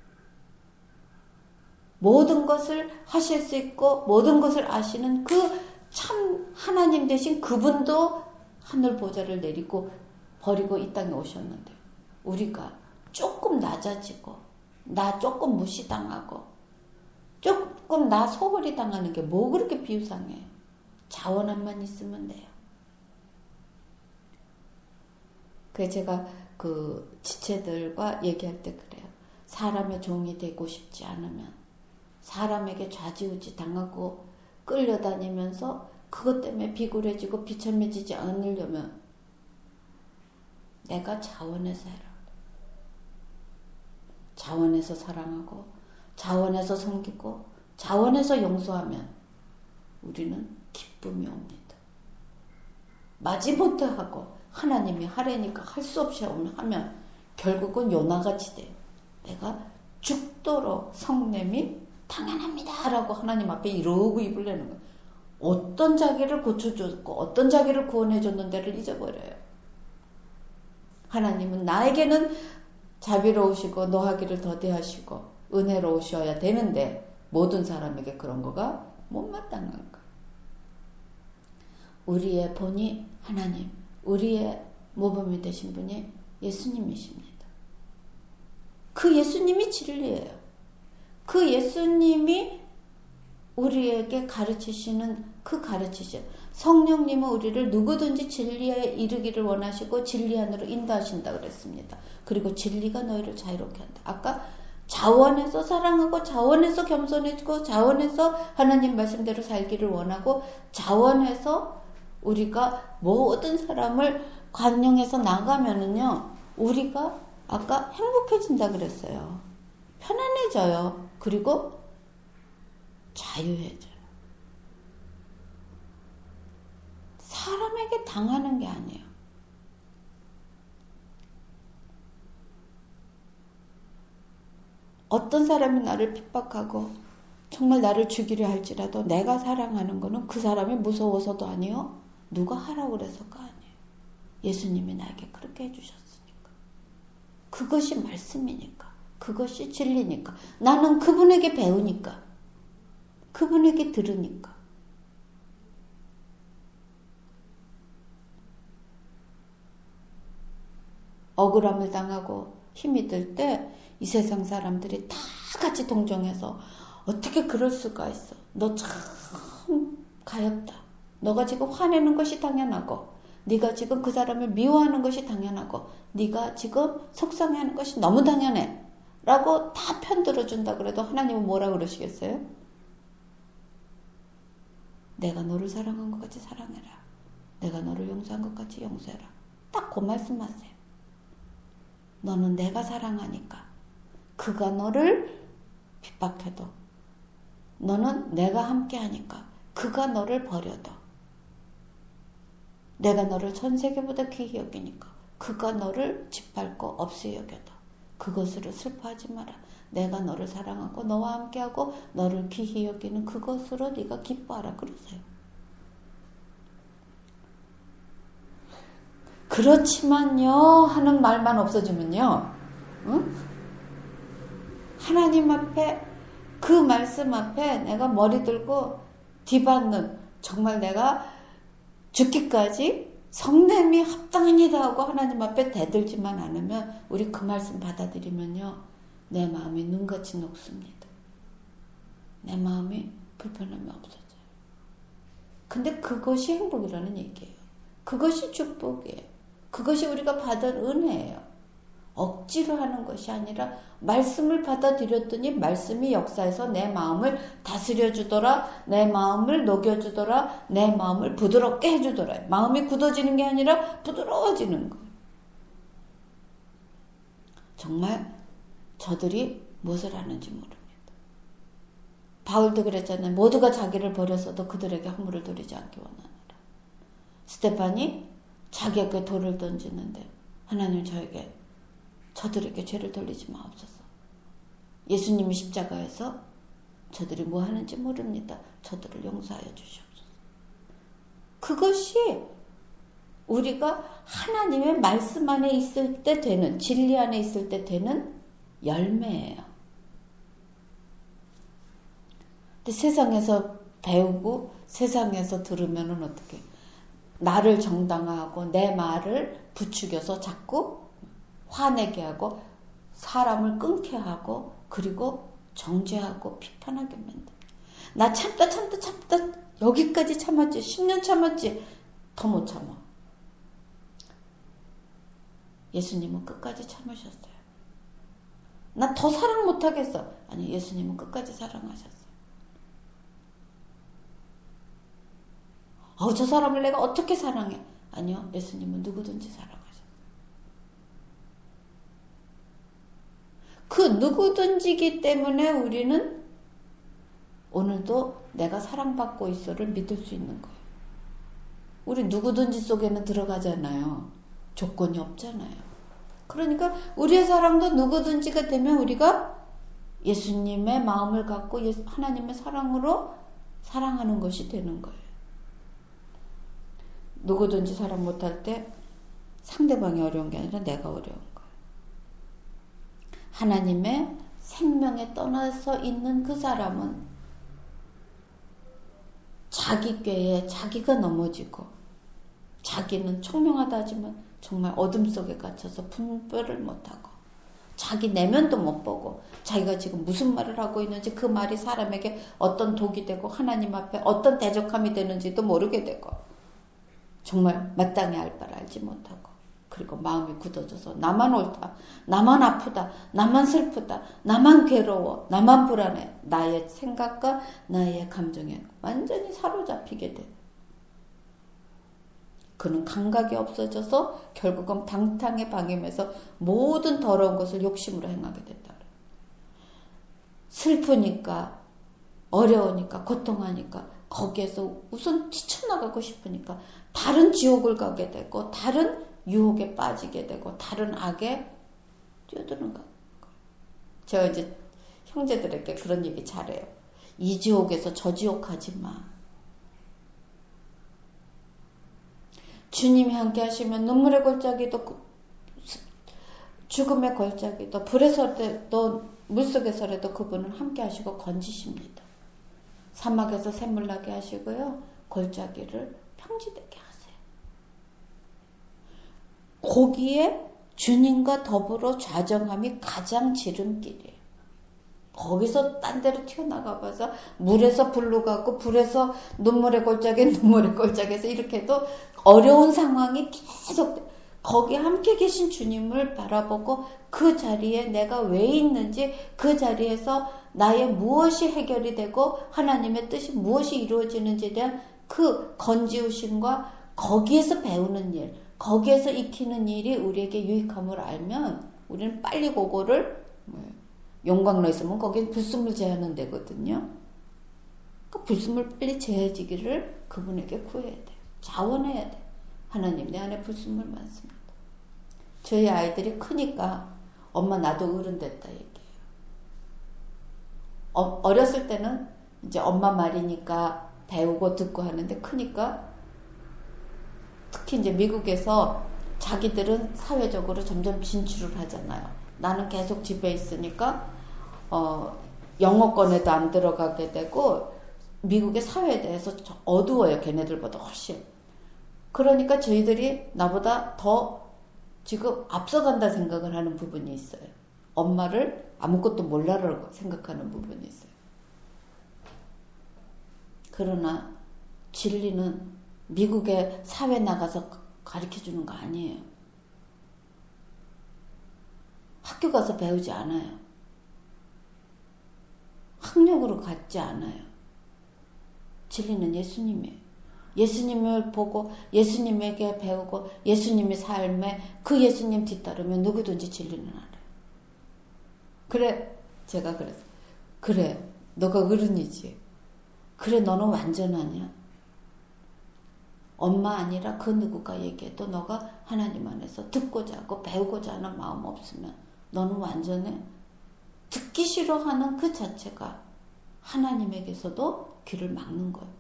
[SPEAKER 1] 모든 것을 하실 수 있고 모든 것을 아시는 그 참 하나님 되신 그분도 하늘 보좌를 내리고 버리고 이 땅에 오셨는데 우리가 조금 낮아지고 나 조금 무시당하고 조금 나 소홀히 당하는 게 뭐 그렇게 비유상해. 자원함만 있으면 돼요. 그래서 제가 그 지체들과 얘기할 때 그래요. 사람의 종이 되고 싶지 않으면 사람에게 좌지우지 당하고 끌려다니면서 그것 때문에 비굴해지고 비참해지지 않으려면 내가 자원해서 해라. 자원해서 사랑하고 자원해서 섬기고 자원해서 용서하면 우리는 기쁨이 옵니다. 마지못해 하고 하나님이 하래니까 할 수 없이 하면 결국은 요나같이 돼요. 내가 죽도록 성냄이 당연합니다 라고 하나님 앞에 이러고 입을 내는 거예요. 어떤 자기를 고쳐줬고 어떤 자기를 구원해줬는데를 잊어버려요. 하나님은 나에게는 자비로우시고 노하기를 더디하시고 은혜로우셔야 되는데 모든 사람에게 그런 거가 못마땅한 거예요. 우리의 본이 하나님, 우리의 모범이 되신 분이 예수님이십니다. 그 예수님이 진리예요. 그 예수님이 우리에게 가르치시는 그 가르치심. 성령님은 우리를 누구든지 진리에 이르기를 원하시고 진리 안으로 인도하신다 그랬습니다. 그리고 진리가 너희를 자유롭게 한다. 아까 자원해서 사랑하고 자원해서 겸손해지고 자원해서 하나님 말씀대로 살기를 원하고 자원해서 우리가 모든 사람을 관용해서 나가면은요 우리가 아까 행복해진다 그랬어요. 편안해져요. 그리고 자유해져요. 사람에게 당하는 게 아니에요. 어떤 사람이 나를 핍박하고 정말 나를 죽이려 할지라도 내가 사랑하는 거는 그 사람이 무서워서도 아니요. 누가 하라고 그래서가 아니에요. 예수님이 나에게 그렇게 해주셨으니까. 그것이 말씀이니까. 그것이 진리니까. 나는 그분에게 배우니까. 그분에게 들으니까. 억울함을 당하고 힘이 들 때 이 세상 사람들이 다 같이 동정해서 어떻게 그럴 수가 있어. 너 참 가엾다. 너가 지금 화내는 것이 당연하고 네가 지금 그 사람을 미워하는 것이 당연하고 네가 지금 속상해하는 것이 너무 당연해. 라고 다 편들어준다 그래도 하나님은 뭐라 그러시겠어요? 내가 너를 사랑한 것 같이 사랑해라. 내가 너를 용서한 것 같이 용서해라. 딱 그 말씀하세요. 너는 내가 사랑하니까 그가 너를 핍박해도 너는 내가 함께하니까 그가 너를 버려도 내가 너를 전 세계보다 귀히 여기니까 그가 너를 짓밟고 없이 여겨도 그것으로 슬퍼하지 마라. 내가 너를 사랑하고 너와 함께하고 너를 귀히 여기는 그것으로 네가 기뻐하라 그러세요. 그렇지만요 하는 말만 없어지면요 응? 하나님 앞에 그 말씀 앞에 내가 머리 들고 뒤받는 정말 내가 죽기까지 성냄이 합당합니다 하고 하나님 앞에 대들지만 않으면 우리 그 말씀 받아들이면요 내 마음이 눈같이 녹습니다. 내 마음이 불편함이 없어져요. 근데 그것이 행복이라는 얘기예요. 그것이 축복이에요. 그것이 우리가 받은 은혜예요. 억지로 하는 것이 아니라 말씀을 받아들였더니 말씀이 역사해서 내 마음을 다스려주더라. 내 마음을 녹여주더라. 내 마음을 부드럽게 해주더라. 마음이 굳어지는 게 아니라 부드러워지는 거예요. 정말 저들이 무엇을 하는지 모릅니다. 바울도 그랬잖아요. 모두가 자기를 버렸어도 그들에게 허물을 돌리지 않기 원하노라. 스데반이 자기에게 돌을 던지는데 하나님 저에게 저들에게 죄를 돌리지 마옵소서. 예수님이 십자가에서 저들이 뭐 하는지 모릅니다. 저들을 용서하여 주시옵소서. 그것이 우리가 하나님의 말씀 안에 있을 때 되는, 진리 안에 있을 때 되는 열매예요. 근데 세상에서 배우고 세상에서 들으면은 어떻게? 나를 정당화하고 내 말을 부추겨서 자꾸 화내게 하고 사람을 끊게 하고 그리고 정죄하고 비판하게 만든다. 나 참다 참다 참다 여기까지 참았지. 십 년 참았지. 더 못 참아. 예수님은 끝까지 참으셨어요. 나 더 사랑 못하겠어. 아니, 예수님은 끝까지 사랑하셨어요. 어, 저 사람을 내가 어떻게 사랑해? 아니요, 예수님은 누구든지 사랑하셨어요. 그 누구든지기 때문에 우리는 오늘도 내가 사랑받고 있어를 믿을 수 있는 거예요. 우리 누구든지 속에는 들어가잖아요. 조건이 없잖아요. 그러니까 우리의 사랑도 누구든지가 되면 우리가 예수님의 마음을 갖고 하나님의 사랑으로 사랑하는 것이 되는 거예요. 누구든지 사랑 못할 때 상대방이 어려운 게 아니라 내가 어려운 거예요. 하나님의 생명에 떠나서 있는 그 사람은 자기 꾀에 자기가 넘어지고 자기는 총명하다 하지만 정말 어둠 속에 갇혀서 분별을 못하고 자기 내면도 못 보고 자기가 지금 무슨 말을 하고 있는지 그 말이 사람에게 어떤 독이 되고 하나님 앞에 어떤 대적함이 되는지도 모르게 되고 정말 마땅히 알 바를 알지 못하고 그리고 마음이 굳어져서 나만 옳다, 나만 아프다, 나만 슬프다, 나만 괴로워, 나만 불안해 나의 생각과 나의 감정에 완전히 사로잡히게 돼. 그는 감각이 없어져서 결국은 방탕에 방임해서 모든 더러운 것을 욕심으로 행하게 된다. 슬프니까, 어려우니까, 고통하니까 거기에서 우선 뛰쳐나가고 싶으니까 다른 지옥을 가게 되고 다른 유혹에 빠지게 되고 다른 악에 뛰어드는 거예요. 제가 이제 형제들에게 그런 얘기 잘해요. 이 지옥에서 저 지옥 가지 마. 주님이 함께 하시면 눈물의 골짜기도 죽음의 골짜기도 불에서도 물속에서라도 그분은 함께 하시고 건지십니다. 사막에서 샘물 나게 하시고요. 골짜기를 평지되게 하세요. 거기에 주님과 더불어 좌정함이 가장 지름길이에요. 거기서 딴 데로 튀어나가봐서 물에서 불로 가고 불에서 눈물의 골짜기 눈물의 골짜기에서 이렇게 해도 어려운 상황이 계속 거기 함께 계신 주님을 바라보고 그 자리에 내가 왜 있는지 그 자리에서 나의 무엇이 해결이 되고 하나님의 뜻이 무엇이 이루어지는지에 대한 그 건지우심과 거기에서 배우는 일, 거기에서 익히는 일이 우리에게 유익함을 알면 우리는 빨리 그거를 용광로 있으면 거기에 불순물 제하는 데거든요. 그 불순물 빨리 제해지기를 그분에게 구해야 돼요. 자원해야 돼요. 하나님 내 안에 불순물 많습니다. 저희 아이들이 크니까 엄마 나도 어른 됐다 얘기해요. 어, 어렸을 때는 이제 엄마 말이니까 배우고 듣고 하는데 크니까 특히 이제 미국에서 자기들은 사회적으로 점점 진출을 하잖아요. 나는 계속 집에 있으니까 어, 영어권에도 안 들어가게 되고 미국의 사회에 대해서 어두워요. 걔네들보다 훨씬. 그러니까 저희들이 나보다 더 지금 앞서간다 생각을 하는 부분이 있어요. 엄마를 아무것도 몰라라고 생각하는 부분이 있어요. 그러나 진리는 미국의 사회 나가서 가르쳐주는 거 아니에요. 학교 가서 배우지 않아요. 학력으로 갖지 않아요. 진리는 예수님이에요. 예수님을 보고 예수님에게 배우고 예수님의 삶에 그 예수님 뒤따르면 누구든지 진리는 알아요. 그래, 제가 그랬어요. 그래, 너가 어른이지. 그래, 너는 완전하냐? 엄마 아니라 그 누구가 얘기해도 너가 하나님 안에서 듣고자 하고 배우고자 하는 마음 없으면 너는 완전해. 듣기 싫어하는 그 자체가 하나님에게서도 귀를 막는 거예요.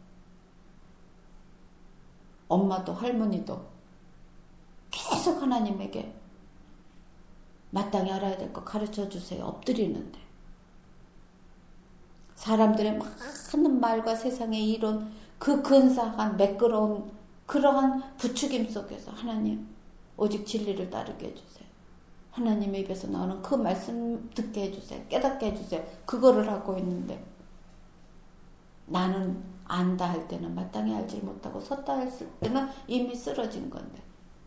[SPEAKER 1] 엄마도 할머니도 계속 하나님에게 마땅히 알아야 될 거 가르쳐 주세요. 엎드리는데. 사람들의 많은 말과 세상의 이론, 그 근사한 매끄러운 그러한 부추김 속에서 하나님 오직 진리를 따르게 해주세요. 하나님의 입에서 나오는 그 말씀 듣게 해주세요. 깨닫게 해주세요. 그거를 하고 있는데 나는 안다 할 때는 마땅히 알지 못하고 섰다 했을 때는 이미 쓰러진 건데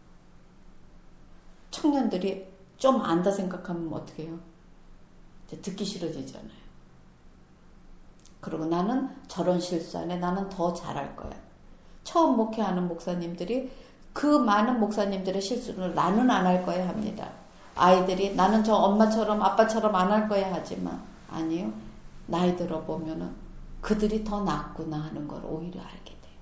[SPEAKER 1] 청년들이 좀 안다 생각하면 어떻게 해요? 이제 듣기 싫어지잖아요. 그리고 나는 저런 실수 안 해. 나는 더 잘할 거야. 처음 목회하는 목사님들이 그 많은 목사님들의 실수를 나는 안 할 거야 합니다. 아이들이 나는 저 엄마처럼 아빠처럼 안 할 거야 하지만 아니요. 나이 들어보면은 그들이 더 낫구나 하는 걸 오히려 알게 돼요.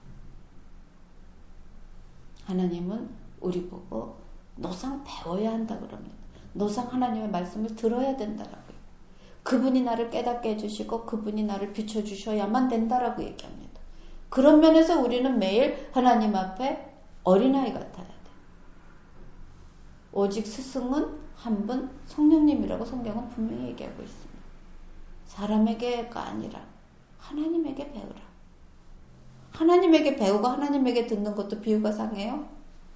[SPEAKER 1] 하나님은 우리 보고 노상 배워야 한다 그럽니다. 노상 하나님의 말씀을 들어야 된다라고요. 그분이 나를 깨닫게 해주시고 그분이 나를 비춰주셔야만 된다라고 얘기합니다. 그런 면에서 우리는 매일 하나님 앞에 어린아이 같아야 돼. 오직 스승은 한 분 성령님이라고 성경은 분명히 얘기하고 있습니다. 사람에게가 아니라 하나님에게 배우라. 하나님에게 배우고 하나님에게 듣는 것도 비유가 상해요?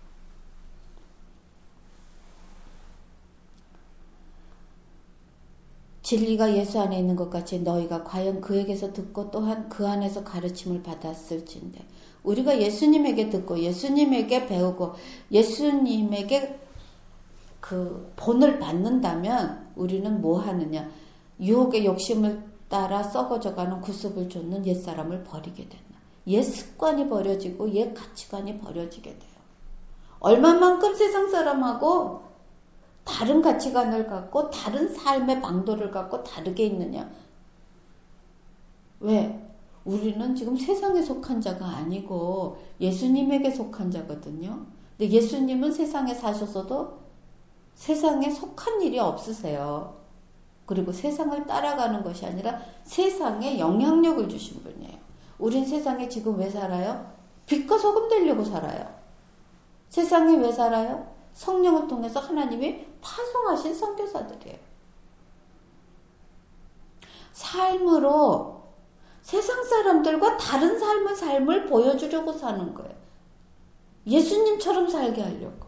[SPEAKER 1] 진리가 예수 안에 있는 것 같이 너희가 과연 그에게서 듣고 또한 그 안에서 가르침을 받았을진데 우리가 예수님에게 듣고 예수님에게 배우고 예수님에게 그 본을 받는다면 우리는 뭐 하느냐? 유혹의 욕심을 따라 썩어져가는 구습을 좇는 옛사람을 버리게 된다. 옛 습관이 버려지고 옛 가치관이 버려지게 돼요. 얼마만큼 세상 사람하고 다른 가치관을 갖고 다른 삶의 방도를 갖고 다르게 있느냐? 왜? 우리는 지금 세상에 속한 자가 아니고 예수님에게 속한 자거든요. 근데 예수님은 세상에 사셨어도 세상에 속한 일이 없으세요. 그리고 세상을 따라가는 것이 아니라 세상에 영향력을 주신 분이에요. 우린 세상에 지금 왜 살아요? 빛과 소금 되려고 살아요. 세상에 왜 살아요? 성령을 통해서 하나님이 파송하신 선교사들이에요. 삶으로 세상 사람들과 다른 삶의 삶을 보여주려고 사는 거예요. 예수님처럼 살게 하려고.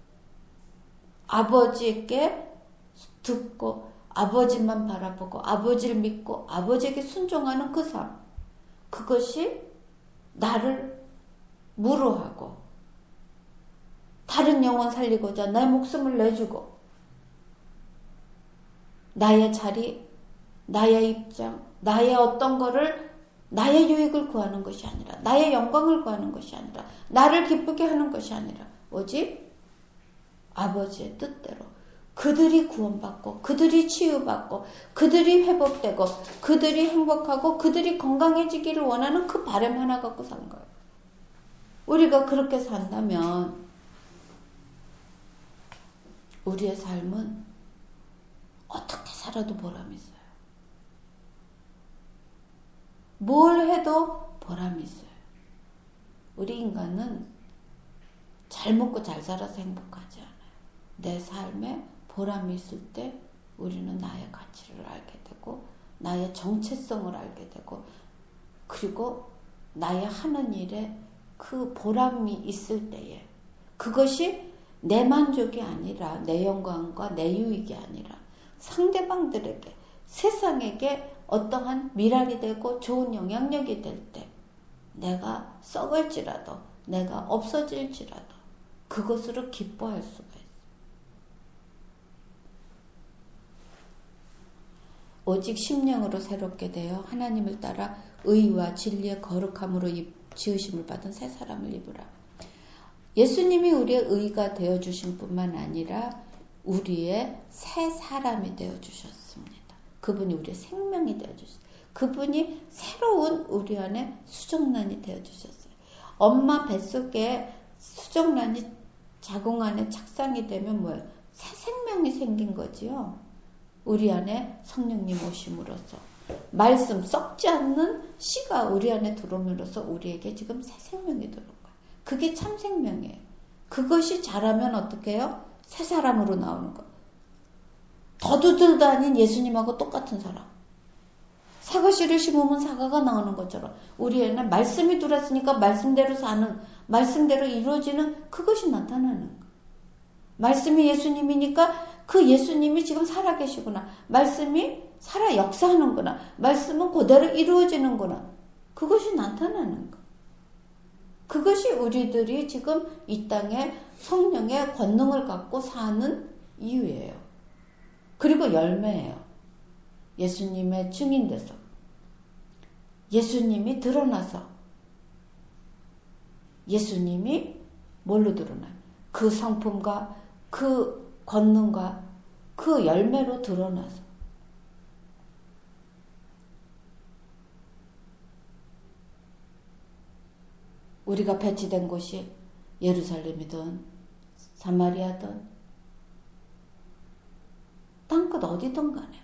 [SPEAKER 1] 아버지께 듣고 아버지만 바라보고 아버지를 믿고 아버지에게 순종하는 그 삶. 그것이 나를 무로하고 다른 영혼 살리고자 내 목숨을 내주고 나의 자리, 나의 입장, 나의 어떤 거를 나의 유익을 구하는 것이 아니라 나의 영광을 구하는 것이 아니라 나를 기쁘게 하는 것이 아니라 오직 아버지의 뜻대로 그들이 구원받고 그들이 치유받고 그들이 회복되고 그들이 행복하고 그들이 건강해지기를 원하는 그 바람 하나 갖고 산 거예요. 우리가 그렇게 산다면 우리의 삶은 어떻게 살아도 보람이 있어요. 뭘 해도 보람이 있어요. 우리 인간은 잘 먹고 잘 살아서 행복하지 않아요. 내 삶에 보람이 있을 때 우리는 나의 가치를 알게 되고 나의 정체성을 알게 되고 그리고 나의 하는 일에 그 보람이 있을 때에 그것이 내 만족이 아니라 내 영광과 내 유익이 아니라 상대방들에게 세상에게 어떠한 미랄이 되고 좋은 영향력이 될 때 내가 썩을지라도 내가 없어질지라도 그것으로 기뻐할 수가 있어요. 오직 심령으로 새롭게 되어 하나님을 따라 의와 진리의 거룩함으로 지으심을 받은 새 사람을 입으라. 예수님이 우리의 의가 되어주신 뿐만 아니라 우리의 새 사람이 되어주셨습니다. 그분이 우리의 생명이 되어주셨어요. 그분이 새로운 우리 안에 수정란이 되어주셨어요. 엄마 뱃속에 수정란이 자궁 안에 착상이 되면 뭐예요? 새 생명이 생긴 거지요. 우리 안에 성령님 오심으로써 말씀 썩지 않는 씨가 우리 안에 들어옴으로써 우리에게 지금 새 생명이 들어온 거예요. 그게 참 생명이에요. 그것이 자라면 어떻게 해요? 새 사람으로 나오는 거예요. 더두들도 아닌 예수님하고 똑같은 사람. 사과씨를 심으면 사과가 나오는 것처럼 우리 애는 말씀이 들었으니까 말씀대로 사는, 말씀대로 이루어지는 그것이 나타나는 거예요. 말씀이 예수님이니까 그 예수님이 지금 살아계시구나. 말씀이 살아 역사하는구나. 말씀은 그대로 이루어지는구나. 그것이 나타나는 거. 그것이 우리들이 지금 이 땅에 성령의 권능을 갖고 사는 이유예요. 그리고 열매예요. 예수님의 증인돼서. 예수님이 드러나서. 예수님이 뭘로 드러나요? 그 성품과 그 권능과 그 열매로 드러나서. 우리가 배치된 곳이 예루살렘이든 사마리아든 땅끝 어디든 간에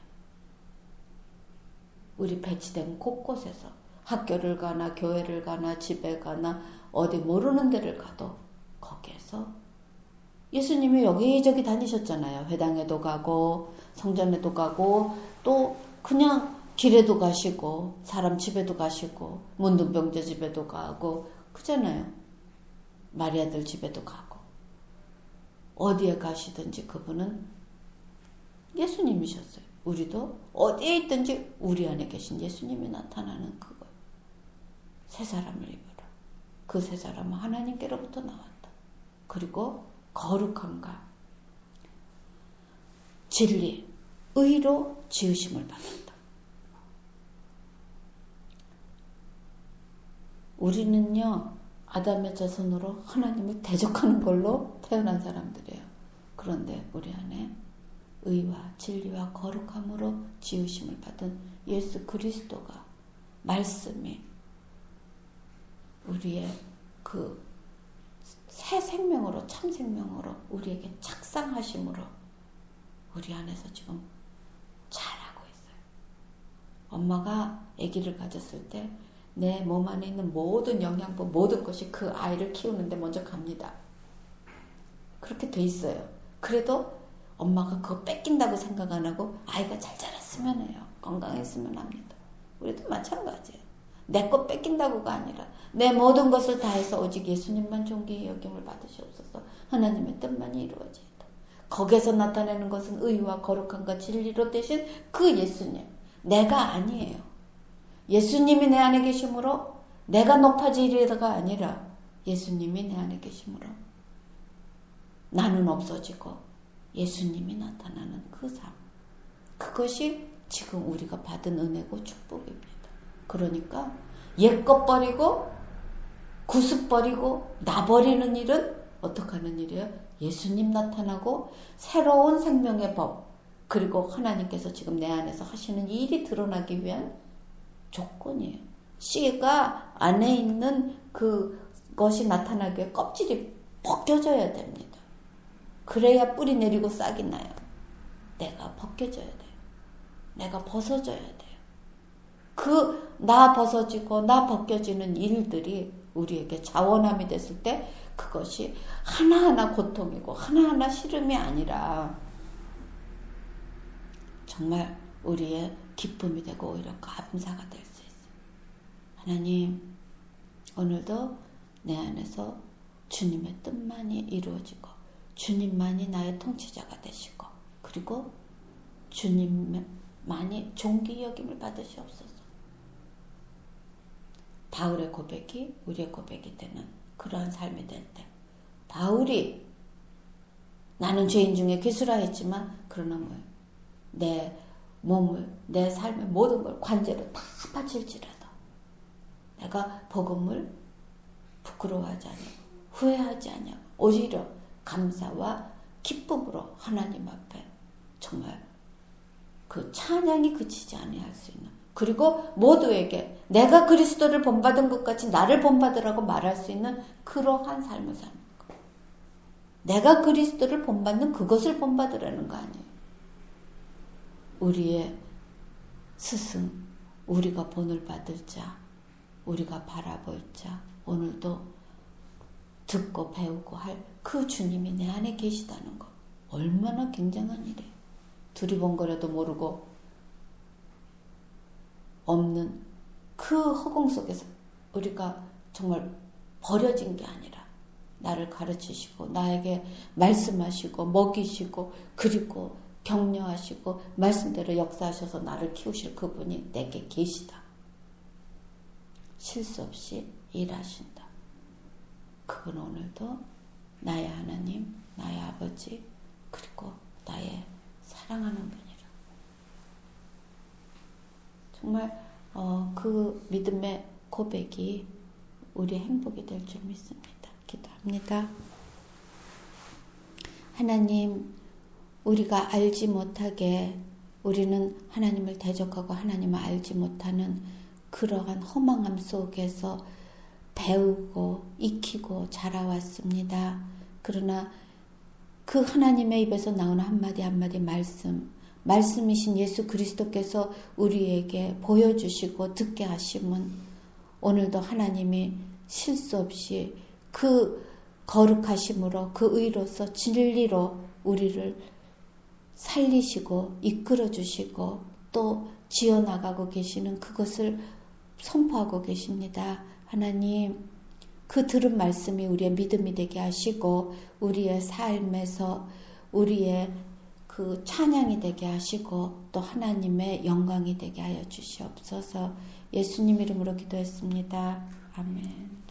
[SPEAKER 1] 우리 배치된 곳곳에서 학교를 가나 교회를 가나 집에 가나 어디 모르는 데를 가도 거기에서 예수님이 여기저기 다니셨잖아요. 회당에도 가고 성전에도 가고 또 그냥 길에도 가시고 사람 집에도 가시고 문둥병자 집에도 가고 그잖아요. 마리아들 집에도 가고 어디에 가시든지 그분은 예수님이셨어요. 우리도 어디에 있든지 우리 안에 계신 예수님이 나타나는 그거. 새 사람을 입으라. 그 새 사람은 하나님께로부터 나왔다. 그리고 거룩함과 진리, 의로 지으심을 받았다. 우리는요, 아담의 자손으로 하나님을 대적하는 걸로 태어난 사람들이에요. 그런데 우리 안에 의와 진리와 거룩함으로 지으심을 받은 예수 그리스도가 말씀이 우리의 그 새 생명으로 참 생명으로 우리에게 착상하심으로 우리 안에서 지금 자라고 있어요. 엄마가 아기를 가졌을 때 내 몸 안에 있는 모든 영양분 모든 것이 그 아이를 키우는데 먼저 갑니다. 그렇게 돼 있어요. 그래도 엄마가 그거 뺏긴다고 생각 안 하고 아이가 잘 자랐으면 해요. 건강했으면 합니다. 우리도 마찬가지예요. 내 것 뺏긴다고가 아니라 내 모든 것을 다해서 오직 예수님만 존귀의 여김을 받으시옵소서. 하나님의 뜻만이 이루어지이다. 거기에서 나타내는 것은 의와 거룩함과 진리로 되신 그 예수님. 내가 아니에요. 예수님이 내 안에 계심으로 내가 높아지리다가 아니라 예수님이 내 안에 계심으로 나는 없어지고 예수님이 나타나는 그 삶. 그것이 지금 우리가 받은 은혜고 축복입니다. 그러니까 옛것 버리고 구습 버리고 나 버리는 일은 어떻게 하는 일이에요? 예수님 나타나고 새로운 생명의 법 그리고 하나님께서 지금 내 안에서 하시는 일이 드러나기 위한 조건이에요. 씨가 안에 있는 그것이 나타나기 위해 껍질이 벗겨져야 됩니다. 그래야 뿌리 내리고 싹이 나요. 내가 벗겨져야 돼요. 내가 벗어져야 돼요. 그 나 벗어지고 나 벗겨지는 일들이 우리에게 자원함이 됐을 때 그것이 하나하나 고통이고 하나하나 시름이 아니라 정말 우리의 기쁨이 되고 오히려 감사가 될 수 있어요. 하나님, 오늘도 내 안에서 주님의 뜻만이 이루어지고 주님만이 나의 통치자가 되시고 그리고 주님만이 존귀 여김을 받으시옵소서. 바울의 고백이 우리의 고백이 되는 그러한 삶이 될 때 바울이 나는 죄인 중에 기수라 했지만 그러나 뭐예요? 내 몸을 내 삶의 모든 걸 관제로 다 바칠지라도 내가 복음을 부끄러워하지 않고 후회하지 않냐고 오히려 감사와 기쁨으로 하나님 앞에 정말 그 찬양이 그치지 아니할 수 있는 그리고 모두에게 내가 그리스도를 본받은 것 같이 나를 본받으라고 말할 수 있는 그러한 삶을 사는 거. 내가 그리스도를 본받는 그것을 본받으라는 거 아니에요. 우리의 스승, 우리가 본을 받을 자, 우리가 바라볼 자, 오늘도 듣고 배우고 할 그 주님이 내 안에 계시다는 거. 얼마나 굉장한 일이에요. 두리번거려도 모르고 없는 그 허공 속에서 우리가 정말 버려진 게 아니라 나를 가르치시고 나에게 말씀하시고 먹이시고 그리고 격려하시고 말씀대로 역사하셔서 나를 키우실 그분이 내게 계시다. 실수 없이 일하신다. 그건 오늘도 나의 하나님, 나의 아버지, 그리고 나의 사랑하는 분이라. 정말 어, 그 믿음의 고백이 우리의 행복이 될 줄 믿습니다. 기도합니다. 하나님, 우리가 알지 못하게 우리는 하나님을 대적하고 하나님을 알지 못하는 그러한 허망함 속에서 배우고 익히고 자라왔습니다. 그러나 그 하나님의 입에서 나오는 한마디 한마디 말씀, 말씀이신 예수 그리스도께서 우리에게 보여주시고 듣게 하심은 오늘도 하나님이 실수 없이 그 거룩하심으로 그 의로서 진리로 우리를 살리시고 이끌어 주시고 또 지어나가고 계시는 그것을 선포하고 계십니다. 하나님, 그 들은 말씀이 우리의 믿음이 되게 하시고 우리의 삶에서 우리의 그 찬양이 되게 하시고 또 하나님의 영광이 되게 하여 주시옵소서. 예수님 이름으로 기도했습니다. 아멘.